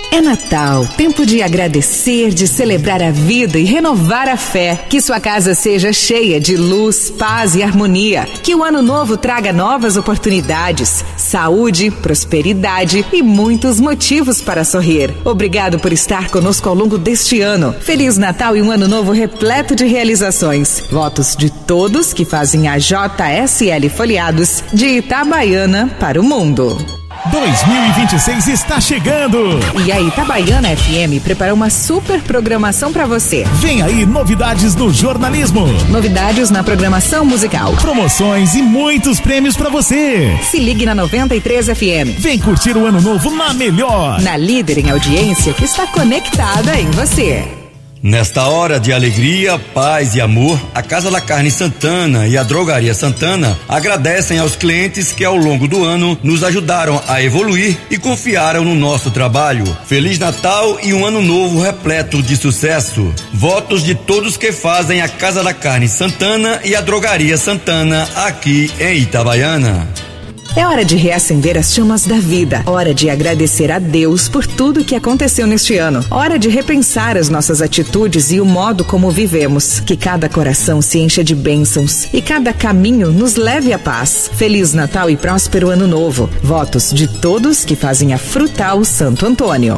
S13: É Natal, tempo de agradecer, de celebrar a vida e renovar a fé. Que sua casa seja cheia de luz, paz e harmonia. Que o ano novo traga novas oportunidades, saúde, prosperidade e muitos motivos para sorrir. Obrigado por estar conosco ao longo deste ano. Feliz Natal e um ano novo repleto de realizações. Votos de todos que fazem a J S L Folhados de Itabaiana para o mundo.
S7: dois mil e vinte e seis está chegando!
S13: E a Itabaiana F M preparou uma super programação para você.
S7: Vem aí novidades no jornalismo.
S13: Novidades na programação musical.
S7: Promoções e muitos prêmios para você.
S13: Se ligue na noventa e três F M.
S7: Vem curtir o ano novo na melhor.
S13: Na líder em audiência que está conectada em você.
S22: Nesta hora de alegria, paz e amor, a Casa da Carne Santana e a Drogaria Santana agradecem aos clientes que ao longo do ano nos ajudaram a evoluir e confiaram no nosso trabalho. Feliz Natal e um ano novo repleto de sucesso. Votos de todos que fazem a Casa da Carne Santana e a Drogaria Santana aqui em Itabaiana.
S13: É hora de reacender as chamas da vida. Hora de agradecer a Deus por tudo que aconteceu neste ano. Hora de repensar as nossas atitudes e o modo como vivemos. Que cada coração se encha de bênçãos e cada caminho nos leve à paz. Feliz Natal e próspero Ano Novo. Votos de todos que fazem a Frutal Santo Antônio.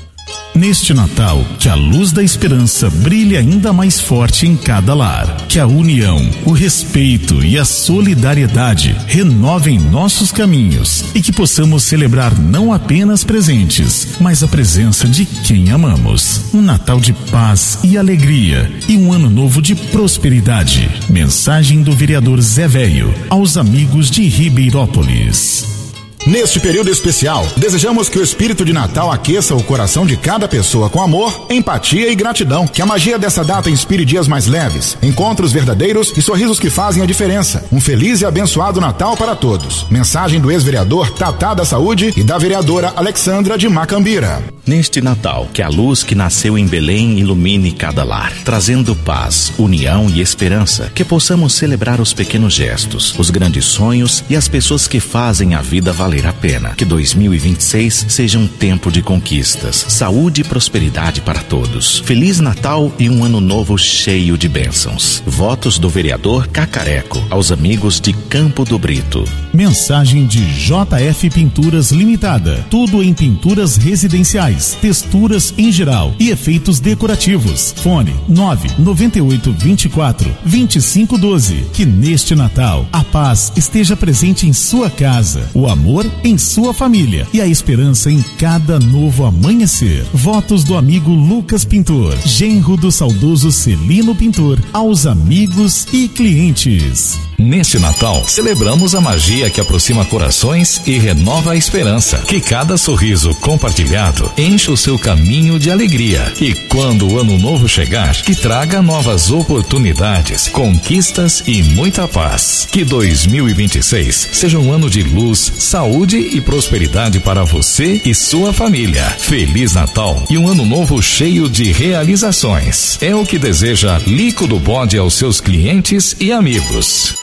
S7: Neste Natal, que a luz da esperança brilhe ainda mais forte em cada lar. Que a união, o respeito e a solidariedade renovem nossos caminhos e que possamos celebrar não apenas presentes, mas a presença de quem amamos. Um Natal de paz e alegria e um ano novo de prosperidade. Mensagem do vereador Zé Velho aos amigos de Ribeirópolis.
S23: Neste período especial, desejamos que o espírito de Natal aqueça o coração de cada pessoa com amor, empatia e gratidão. Que a magia dessa data inspire dias mais leves, encontros verdadeiros e sorrisos que fazem a diferença. Um feliz e abençoado Natal para todos. Mensagem do ex-vereador Tatá da Saúde e da vereadora Alexandra de Macambira.
S24: Neste Natal, que a luz que nasceu em Belém ilumine cada lar, trazendo paz, união e esperança. Que possamos celebrar os pequenos gestos, os grandes sonhos e as pessoas que fazem a vida valer a pena. Que dois mil e vinte e seis seja um tempo de conquistas, saúde e prosperidade para todos. Feliz Natal e um ano novo cheio de bênçãos. Votos do vereador Cacareco aos amigos de Campo do Brito.
S7: Mensagem de J F Pinturas Limitada. Tudo em pinturas residenciais, texturas em geral e efeitos decorativos. Fone nove nove oito dois quatro dois cinco um dois. Que neste Natal a paz esteja presente em sua casa, o amor em sua família e a esperança em cada novo amanhecer. Votos do amigo Lucas Pintor, genro do saudoso Celino Pintor, aos amigos e clientes.
S1: Neste Natal, celebramos a magia que aproxima corações e renova a esperança. Que cada sorriso compartilhado enche o seu caminho de alegria. E quando o ano novo chegar, que traga novas oportunidades, conquistas e muita paz. Que dois mil e vinte e seis seja um ano de luz, saúde e prosperidade para você e sua família. Feliz Natal e um ano novo cheio de realizações. É o que deseja Lico do Bode aos seus clientes e amigos.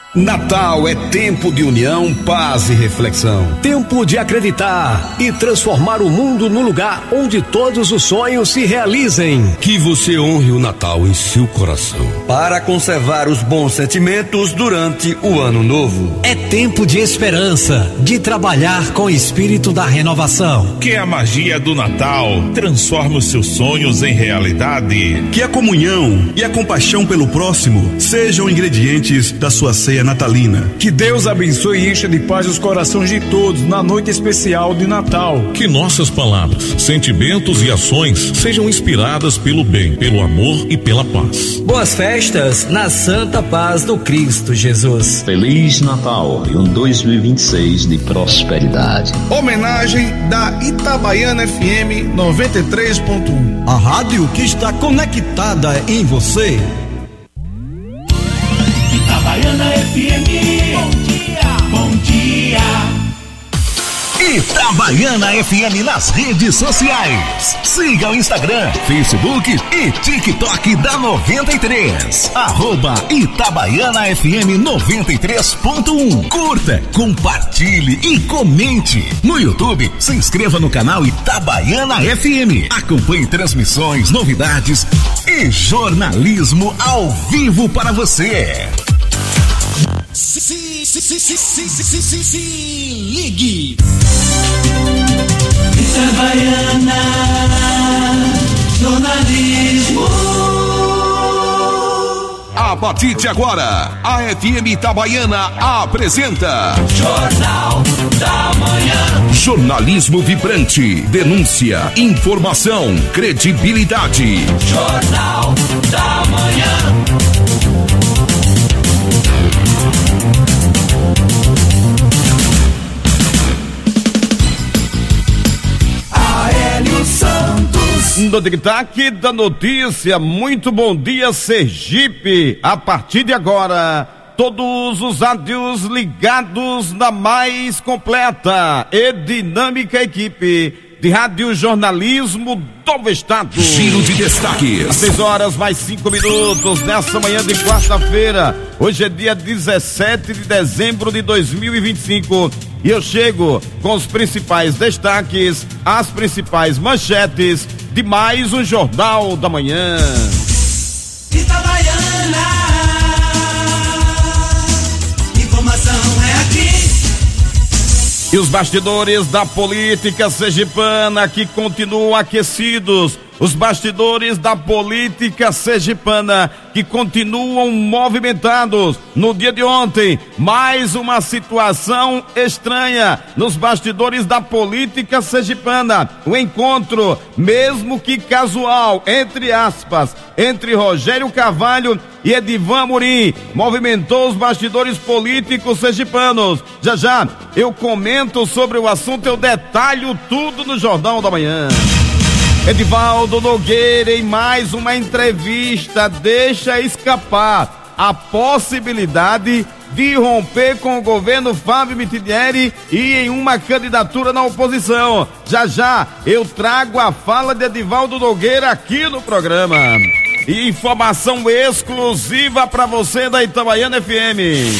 S25: Natal é tempo de união, paz e reflexão.
S26: Tempo de acreditar e transformar o mundo no lugar onde todos os sonhos se realizem.
S25: Que você honre o Natal em seu coração,
S22: para conservar os bons sentimentos durante o ano novo.
S26: É tempo de esperança, de trabalhar com o espírito da renovação.
S27: Que a magia do Natal transforme os seus sonhos em realidade.
S28: Que a comunhão e a compaixão pelo próximo sejam ingredientes da sua ceia natalina.
S29: Que Deus abençoe e encha de paz os corações de todos na noite especial de Natal.
S27: Que nossas palavras, sentimentos e ações sejam inspiradas pelo bem, pelo amor e pela paz.
S26: Boas festas na santa paz do Cristo Jesus.
S30: Feliz Natal e um dois mil e vinte e seis de prosperidade.
S14: Homenagem da Itabaiana F M noventa e três ponto um.
S26: A rádio que está conectada em você.
S15: Itabaiana F M, bom dia, bom dia.
S31: Itabaiana.
S1: Itabaiana F M nas redes sociais. Siga o Instagram, Facebook e TikTok da noventa e três. Arroba Itabaiana F M noventa e três ponto um. Curta, compartilhe e comente. No YouTube, se inscreva no canal Itabaiana F M. Acompanhe transmissões, novidades e jornalismo ao vivo para você.
S2: Se, se, se, se, se, se, se, se, se ligue.
S15: Itabaiana Jornalismo.
S25: A partir de agora, a F M Itabaiana apresenta
S15: Jornal da Manhã.
S25: Jornalismo vibrante, denúncia, informação, credibilidade.
S15: Jornal da Manhã. Aélio Santos.
S3: No tic-tac da notícia, muito bom dia, Sergipe. A partir de agora, todos os rádios ligados na mais completa e dinâmica equipe de rádio jornalismo do estado.
S25: Giro de destaques.
S3: Às seis horas mais cinco minutos nessa manhã de quarta-feira. Hoje é dia dezessete de dezembro de dois mil e vinte e cinco. E eu chego com os principais destaques, as principais manchetes de mais um Jornal da Manhã.
S15: Itabaiana, informação é aqui.
S3: E os bastidores da política sergipana que continuam aquecidos. Os bastidores da política sergipana que continuam movimentados. No dia de ontem, mais uma situação estranha nos bastidores da política sergipana. O encontro, mesmo que casual, entre aspas, entre Rogério Carvalho e Edivan Amorim, movimentou os bastidores políticos sergipanos. Já já eu comento sobre o assunto, eu detalho tudo no Jornal da Manhã. Edivaldo Nogueira, em mais uma entrevista, deixa escapar a possibilidade de romper com o governo Fábio Mitidieri e em uma candidatura na oposição. Já já eu trago a fala de Edivaldo Nogueira aqui no programa. E informação exclusiva para você da Itabaiana F M.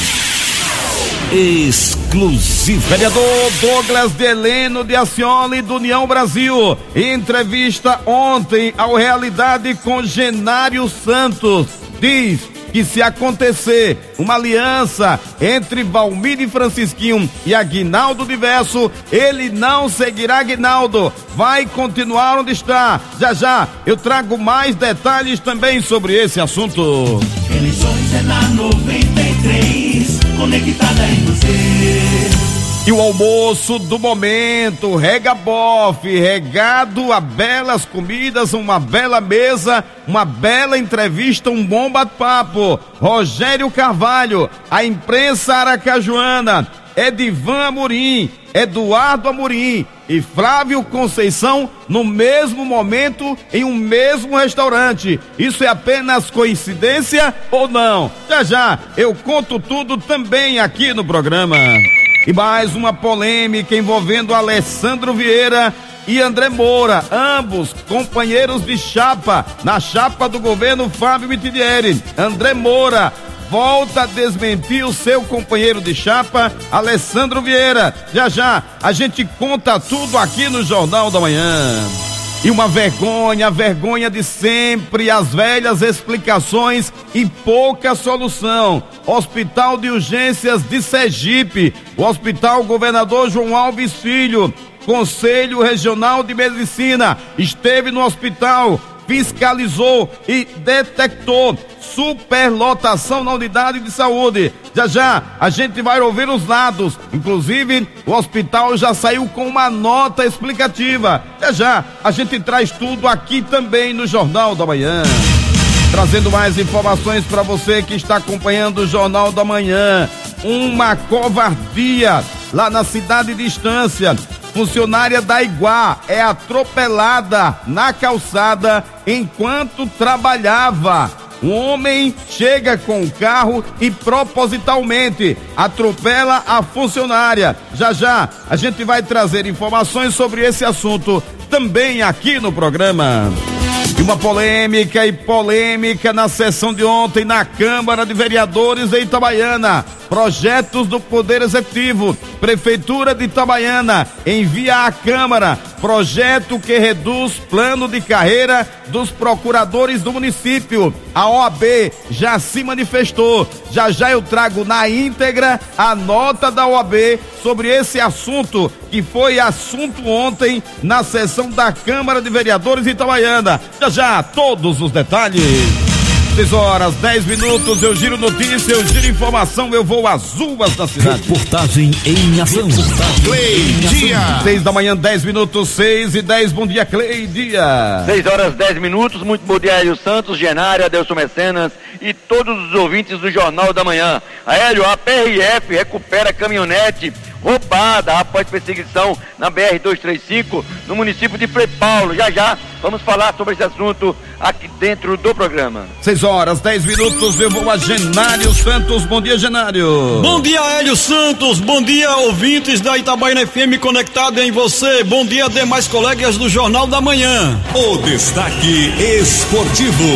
S25: Exclusivo.
S3: Vereador Douglas de Heleno de Acioli, do União Brasil, em entrevista ontem ao Realidade com Genário Santos, diz que se acontecer uma aliança entre Valmir e Francisquinho e Aguinaldo Diverso, ele não seguirá Aguinaldo, vai continuar onde está. Já já eu trago mais detalhes também sobre esse assunto.
S15: Eleições é na noventa e três, conectada em você.
S3: E o almoço do momento, rega bofe, regado a belas comidas, uma bela mesa, uma bela entrevista, um bom bate-papo. Rogério Carvalho, a imprensa aracajuana, Edivan Amorim, Eduardo Amorim e Flávio Conceição no mesmo momento em um mesmo restaurante. Isso é apenas coincidência ou não? Já já eu conto tudo também aqui no programa. E mais uma polêmica envolvendo Alessandro Vieira e André Moura, ambos companheiros de chapa, na chapa do governo Fábio Mitidieri. André Moura volta a desmentir o seu companheiro de chapa, Alessandro Vieira. Já já a gente conta tudo aqui no Jornal da Manhã. E uma vergonha, a vergonha de sempre, as velhas explicações e pouca solução. Hospital de Urgências de Sergipe, o Hospital Governador João Alves Filho, Conselho Regional de Medicina, esteve no hospital, fiscalizou e detectou superlotação na unidade de saúde. Já já a gente vai ouvir os lados, inclusive o hospital já saiu com uma nota explicativa. Já já a gente traz tudo aqui também no Jornal da Manhã. Trazendo mais informações para você que está acompanhando o Jornal da Manhã. Uma covardia lá na cidade de Estância. Funcionária da Iguá é atropelada na calçada enquanto trabalhava. Um homem chega com o carro e propositalmente atropela a funcionária. Já já a gente vai trazer informações sobre esse assunto também aqui no programa. E uma polêmica e polêmica na sessão de ontem na Câmara de Vereadores de Itabaiana. Projetos do Poder Executivo. Prefeitura de Itabaiana envia à Câmara projeto que reduz plano de carreira dos procuradores do município. A O A B já se manifestou. Já já eu trago na íntegra a nota da O A B sobre esse assunto, que foi assunto ontem na sessão da Câmara de Vereadores de Itabaiana. Já já, todos os detalhes. seis horas, dez minutos, eu giro notícia, eu giro informação, eu vou às ruas da cidade.
S2: Reportagem em ação.
S3: Cleidia. seis da manhã, dez minutos, seis e dez, bom dia, Cleidia.
S4: seis horas, dez minutos, muito bom dia, Hélio Santos, Genário, Adelson Mecenas e todos os ouvintes do Jornal da Manhã. A Hélio, a P R F recupera caminhonete roubada após perseguição na B R duzentos e trinta e cinco no município de Frei Paulo. Já já vamos falar sobre esse assunto aqui dentro do programa.
S3: seis horas, dez minutos, eu vou a Genário Santos. Bom dia, Genário.
S5: Bom dia, Hélio Santos. Bom dia, ouvintes da Itabaiana F M conectado em você. Bom dia, demais colegas do Jornal da Manhã.
S25: O destaque esportivo.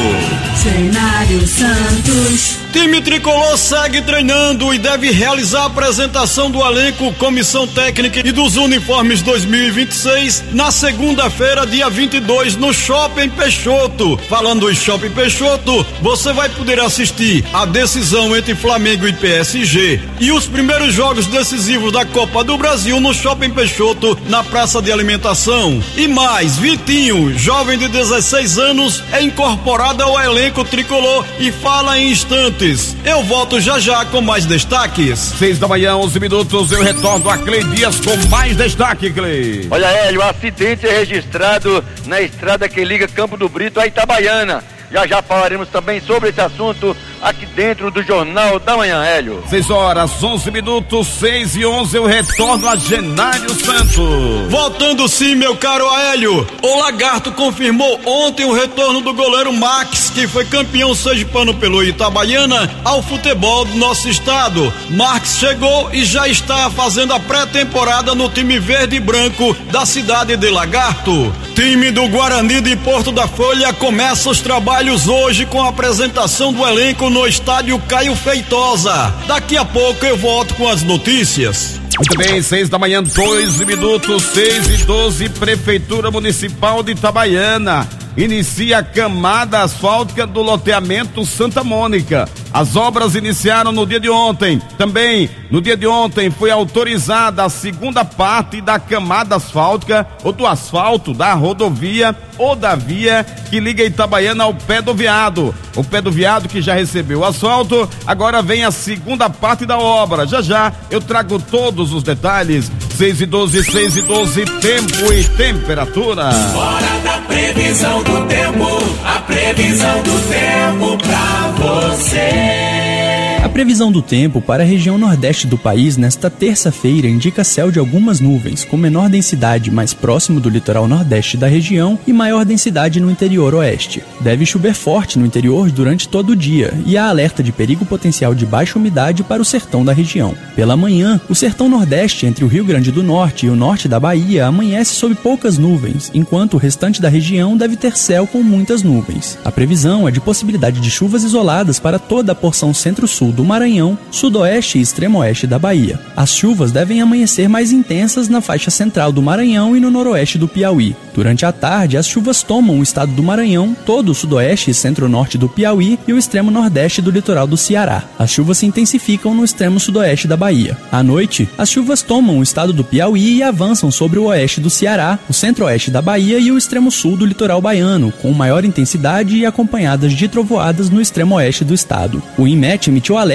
S5: Genário Santos. Time tricolor segue treinando e deve realizar a apresentação do elenco, comissão técnica e dos uniformes dois mil e vinte e seis na segunda-feira, dia vinte e dois, no Shopping Peixoto. Falando em Shopping Peixoto, você vai poder assistir a decisão entre Flamengo e P S G e os primeiros jogos decisivos da Copa do Brasil no Shopping Peixoto, na praça de alimentação. E mais, Vitinho, jovem de dezesseis anos, é incorporado ao elenco tricolor e fala em instantes. Eu volto já já com mais destaques.
S3: seis da manhã, onze minutos, eu retorno a Clei Dias com mais destaque, Clei.
S4: Olha, Hélio, o acidente é registrado na estrada que liga Campo do Brito a Itabaiana. Já já falaremos também sobre esse assunto aqui dentro do Jornal da Manhã, Hélio.
S3: seis horas, onze minutos, seis e onze, eu retorno a Genário Santos.
S5: Voltando sim, meu caro Hélio. O Lagarto confirmou ontem o retorno do goleiro Max, que foi campeão sergipano pelo Itabaiana, ao futebol do nosso estado. Max chegou e já está fazendo a pré-temporada no time verde e branco da cidade de Lagarto. Time do Guarani de Porto da Folha começa os trabalhos hoje com a apresentação do elenco no estádio Caio Feitosa. Daqui a pouco eu volto com as notícias.
S3: Muito bem, seis da manhã, doze minutos, seis e doze, Prefeitura Municipal de Itabaiana inicia a camada asfáltica do loteamento Santa Mônica. As obras iniciaram no dia de ontem. Também, no dia de ontem, foi autorizada a segunda parte da camada asfáltica ou do asfalto da rodovia ou da via que liga Itabaiana ao Pé do Veado. O Pé do Veado que já recebeu o asfalto, agora vem a segunda parte da obra. Já já eu trago todos os detalhes. seis e doze, seis e doze, tempo e temperatura.
S2: Hora da previsão do tempo, a previsão do tempo pra você.
S6: A previsão do tempo para a região nordeste do país nesta terça-feira indica céu de algumas nuvens, com menor densidade mais próximo do litoral nordeste da região e maior densidade no interior oeste. Deve chover forte no interior durante todo o dia e há alerta de perigo potencial de baixa umidade para o sertão da região. Pela manhã, o sertão nordeste entre o Rio Grande do Norte e o norte da Bahia amanhece sob poucas nuvens, enquanto o restante da região deve ter céu com muitas nuvens. A previsão é de possibilidade de chuvas isoladas para toda a porção centro-sul do Maranhão, sudoeste e extremo-oeste da Bahia. As chuvas devem amanhecer mais intensas na faixa central do Maranhão e no noroeste do Piauí. Durante a tarde, as chuvas tomam o estado do Maranhão, todo o sudoeste e centro-norte do Piauí e o extremo nordeste do litoral do Ceará. As chuvas se intensificam no extremo sudoeste da Bahia. À noite, as chuvas tomam o estado do Piauí e avançam sobre o oeste do Ceará, o centro-oeste da Bahia e o extremo sul do litoral baiano, com maior intensidade e acompanhadas de trovoadas no extremo oeste do estado. O INMET emitiu alerta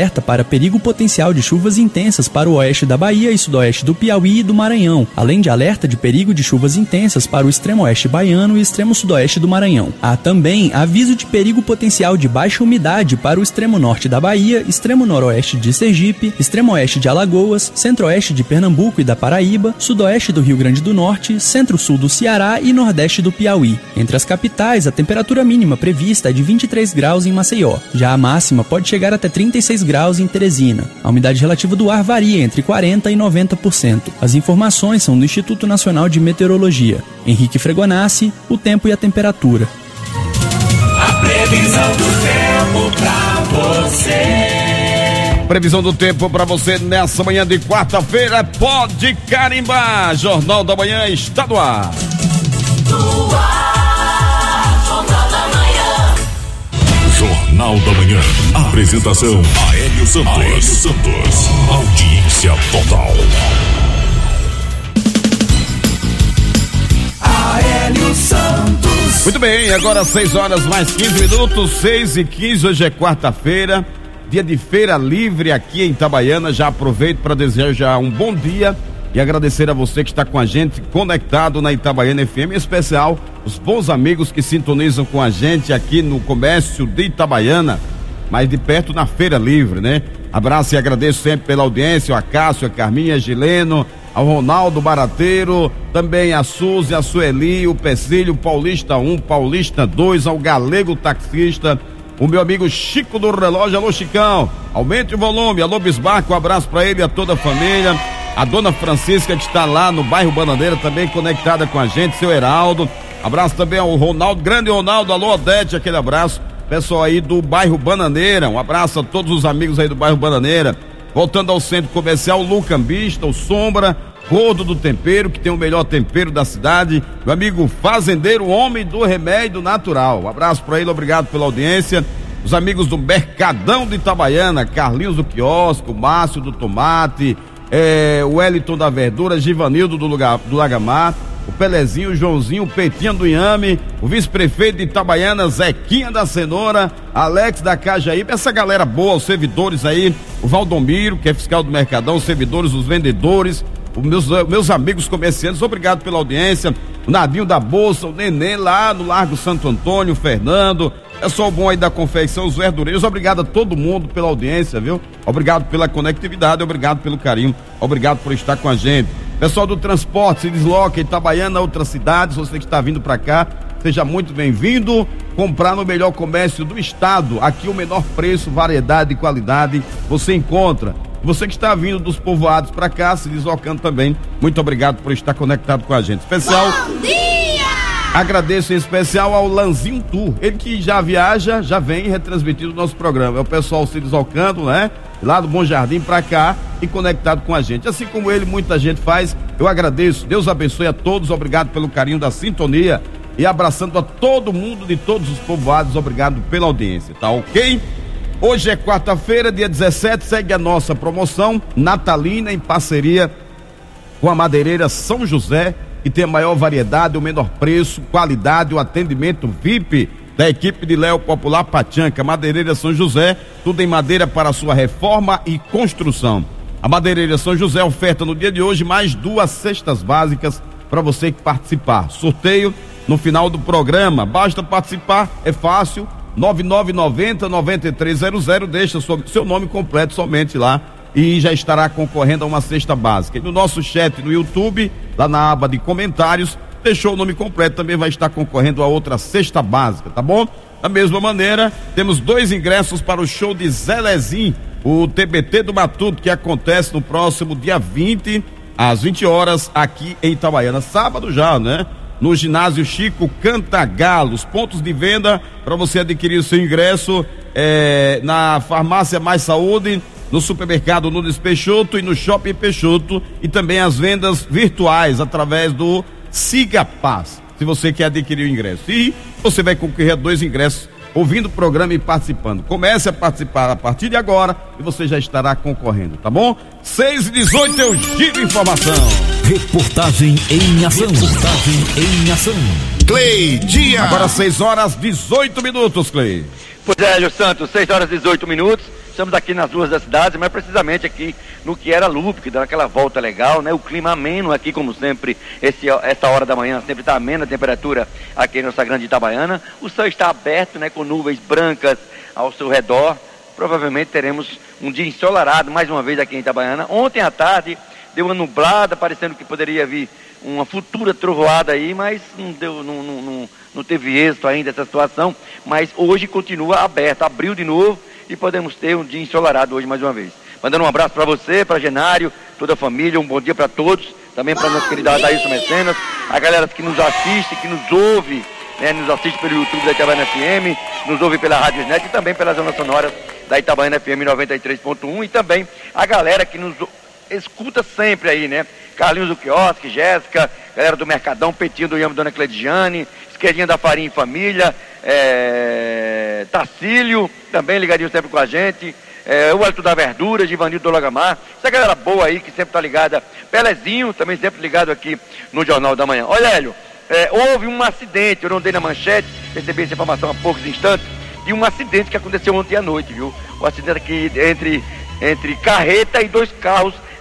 S6: alerta para perigo potencial de chuvas intensas para o oeste da Bahia e sudoeste do Piauí e do Maranhão, além de alerta de perigo de chuvas intensas para o extremo oeste baiano e extremo sudoeste do Maranhão. Há também aviso de perigo potencial de baixa umidade para o extremo norte da Bahia, extremo noroeste de Sergipe, extremo oeste de Alagoas, centro-oeste de Pernambuco e da Paraíba, sudoeste do Rio Grande do Norte, centro-sul do Ceará e nordeste do Piauí. Entre as capitais, a temperatura mínima prevista é de vinte e três graus em Maceió. Já a máxima pode chegar até trinta e seis graus em Teresina. A umidade relativa do ar varia entre quarenta por cento e noventa por cento. As informações são do Instituto Nacional de Meteorologia. Henrique Fregonassi, o tempo e a temperatura.
S2: A previsão do tempo pra você.
S3: Previsão do tempo para você nessa manhã de quarta-feira. Pode carimbar. Jornal da Manhã está no ar.
S2: No ar, Jornal da Manhã.
S27: Jornal da Manhã. Apresentação: Aélio Santos. Aélio Santos. Audiência total.
S2: Aélio Santos.
S3: Muito bem, agora seis horas mais quinze minutos, seis e quinze, hoje é quarta-feira, dia de feira livre aqui em Itabaiana. Já aproveito para desejar um bom dia e agradecer a você que está com a gente conectado na Itabaiana F M, em especial os bons amigos que sintonizam com a gente aqui no comércio de Itabaiana, mais de perto na feira livre, né? Abraço e agradeço sempre pela audiência, a Cássio, a Carminha, a Gileno, ao Ronaldo Barateiro, também a Suzy, a Sueli, o Pecílio, Paulista um, Paulista dois, ao Galego Taxista, o meu amigo Chico do Relógio. Alô, Chicão, aumente o volume. Alô, Bismarck, um abraço para ele e a toda a família. A dona Francisca, que está lá no bairro Bananeira, também conectada com a gente, seu Heraldo. Abraço também ao Ronaldo, grande Ronaldo. Alô, Odete, aquele abraço. Pessoal aí do bairro Bananeira, um abraço a todos os amigos aí do bairro Bananeira. Voltando ao centro comercial, o Lucambista, o Sombra, Gordo do Tempero, que tem o melhor tempero da cidade, meu amigo fazendeiro, homem do remédio natural. Um abraço para ele, obrigado pela audiência. Os amigos do Mercadão de Itabaiana, Carlinhos do Quiosco, Márcio do Tomate, é, o Wellington da Verdura, Givanildo do, lugar, do Lagamar, o Pelezinho, o Joãozinho, o Petinha do Inhame, o vice-prefeito de Itabaiana, Zequinha da Cenoura, Alex da Cajaíba, essa galera boa, os servidores aí, o Valdomiro, que é fiscal do Mercadão, os servidores, os vendedores, os meus, meus amigos comerciantes, obrigado pela audiência, o Nadinho da Bolsa, o Neném lá no Largo Santo Antônio, o Fernando, pessoal bom aí da confecção, os verdureiros, obrigado a todo mundo pela audiência, viu? Obrigado pela conectividade, obrigado pelo carinho, obrigado por estar com a gente. Pessoal do transporte, se desloca em Itabaiana, outras cidades, você que está vindo para cá, seja muito bem-vindo. Comprar no melhor comércio do estado, aqui o menor preço, variedade e qualidade você encontra. Você que está vindo dos povoados para cá, se deslocando também, muito obrigado por estar conectado com a gente. Especial. Bom dia! Agradeço em especial ao Lanzinho Tour, ele que já viaja, já vem retransmitindo o nosso programa. É o pessoal se deslocando, né? Lá do Bom Jardim para cá e conectado com a gente. Assim como ele, muita gente faz. Eu agradeço. Deus abençoe a todos. Obrigado pelo carinho da sintonia e abraçando a todo mundo de todos os povoados. Obrigado pela audiência, tá ok? Hoje é quarta-feira, dia dezessete, segue a nossa promoção natalina em parceria com a Madeireira São José, que tem a maior variedade, o menor preço, qualidade, o atendimento V I P da equipe de Léo Popular Patianca. Madeireira São José, tudo em madeira para sua reforma e construção. A Madeireira São José oferta no dia de hoje mais duas cestas básicas para você que participar. Sorteio no final do programa. Basta participar, é fácil. nove nove nove zero nove três zero zero, deixa seu nome completo somente lá e já estará concorrendo a uma cesta básica. E no nosso chat no YouTube, lá na aba de comentários, deixou o nome completo, também vai estar concorrendo a outra cesta básica, tá bom? Da mesma maneira, temos dois ingressos para o show de Zelezinho, o T B T do Matuto, que acontece no próximo dia vinte, às vinte horas, aqui em Itabaiana, sábado já, né? No ginásio Chico Cantagalo. Os pontos de venda para você adquirir o seu ingresso é, na Farmácia Mais Saúde, no supermercado Nunes Peixoto e no Shopping Peixoto, e também as vendas virtuais através do Siga Paz, se você quer adquirir o ingresso. E você vai concorrer a dois ingressos ouvindo o programa e participando. Comece a participar a partir de agora e você já estará concorrendo, tá bom? seis e dezoito, eu giro informação.
S27: Reportagem em ação. Reportagem em ação.
S3: Clay Dia. Agora seis horas dezoito minutos, Clay.
S4: Pois é, Hélio Santos, seis horas e dezoito minutos. Estamos aqui nas ruas da cidade, mas precisamente aqui no que era Lupe, dando aquela volta legal, né? O clima ameno aqui, como sempre, esse, essa hora da manhã sempre está amena a temperatura aqui em nossa grande Itabaiana. O céu está aberto, né? Com nuvens brancas ao seu redor. Provavelmente teremos um dia ensolarado mais uma vez aqui em Itabaiana. Ontem à tarde deu uma nublada, parecendo que poderia vir uma futura trovoada aí, mas não deu, não, não, não, não teve êxito ainda essa situação. Mas hoje continua aberto, abriu de novo e podemos ter um dia ensolarado hoje mais uma vez. Mandando um abraço para você, para Genário, toda a família, um bom dia para todos, também para nossa querida Adailson Mecenas, a galera que nos assiste, que nos ouve, né, nos assiste pelo YouTube da Itabaiana F M, nos ouve pela Rádio Net e também pelas zonas sonoras da Itabaiana F M noventa e três ponto um, e também a galera que nos escuta sempre aí, né? Carlinhos do Quiosque, Jéssica, galera do Mercadão, Petinho do Iamo, Dona Clediane, Esquerdinha da Farinha em Família, é... Tacílio, também ligadinho sempre com a gente, é... o Alto da Verdura, Givanildo do Lagamar, essa galera boa aí que sempre tá ligada, Pelezinho, também sempre ligado aqui no Jornal da Manhã. Olha, Hélio, é... houve um acidente, eu não dei na manchete, recebi essa informação há poucos instantes, de um acidente que aconteceu ontem à noite, viu? O acidente aqui entre, entre carreta e dois carros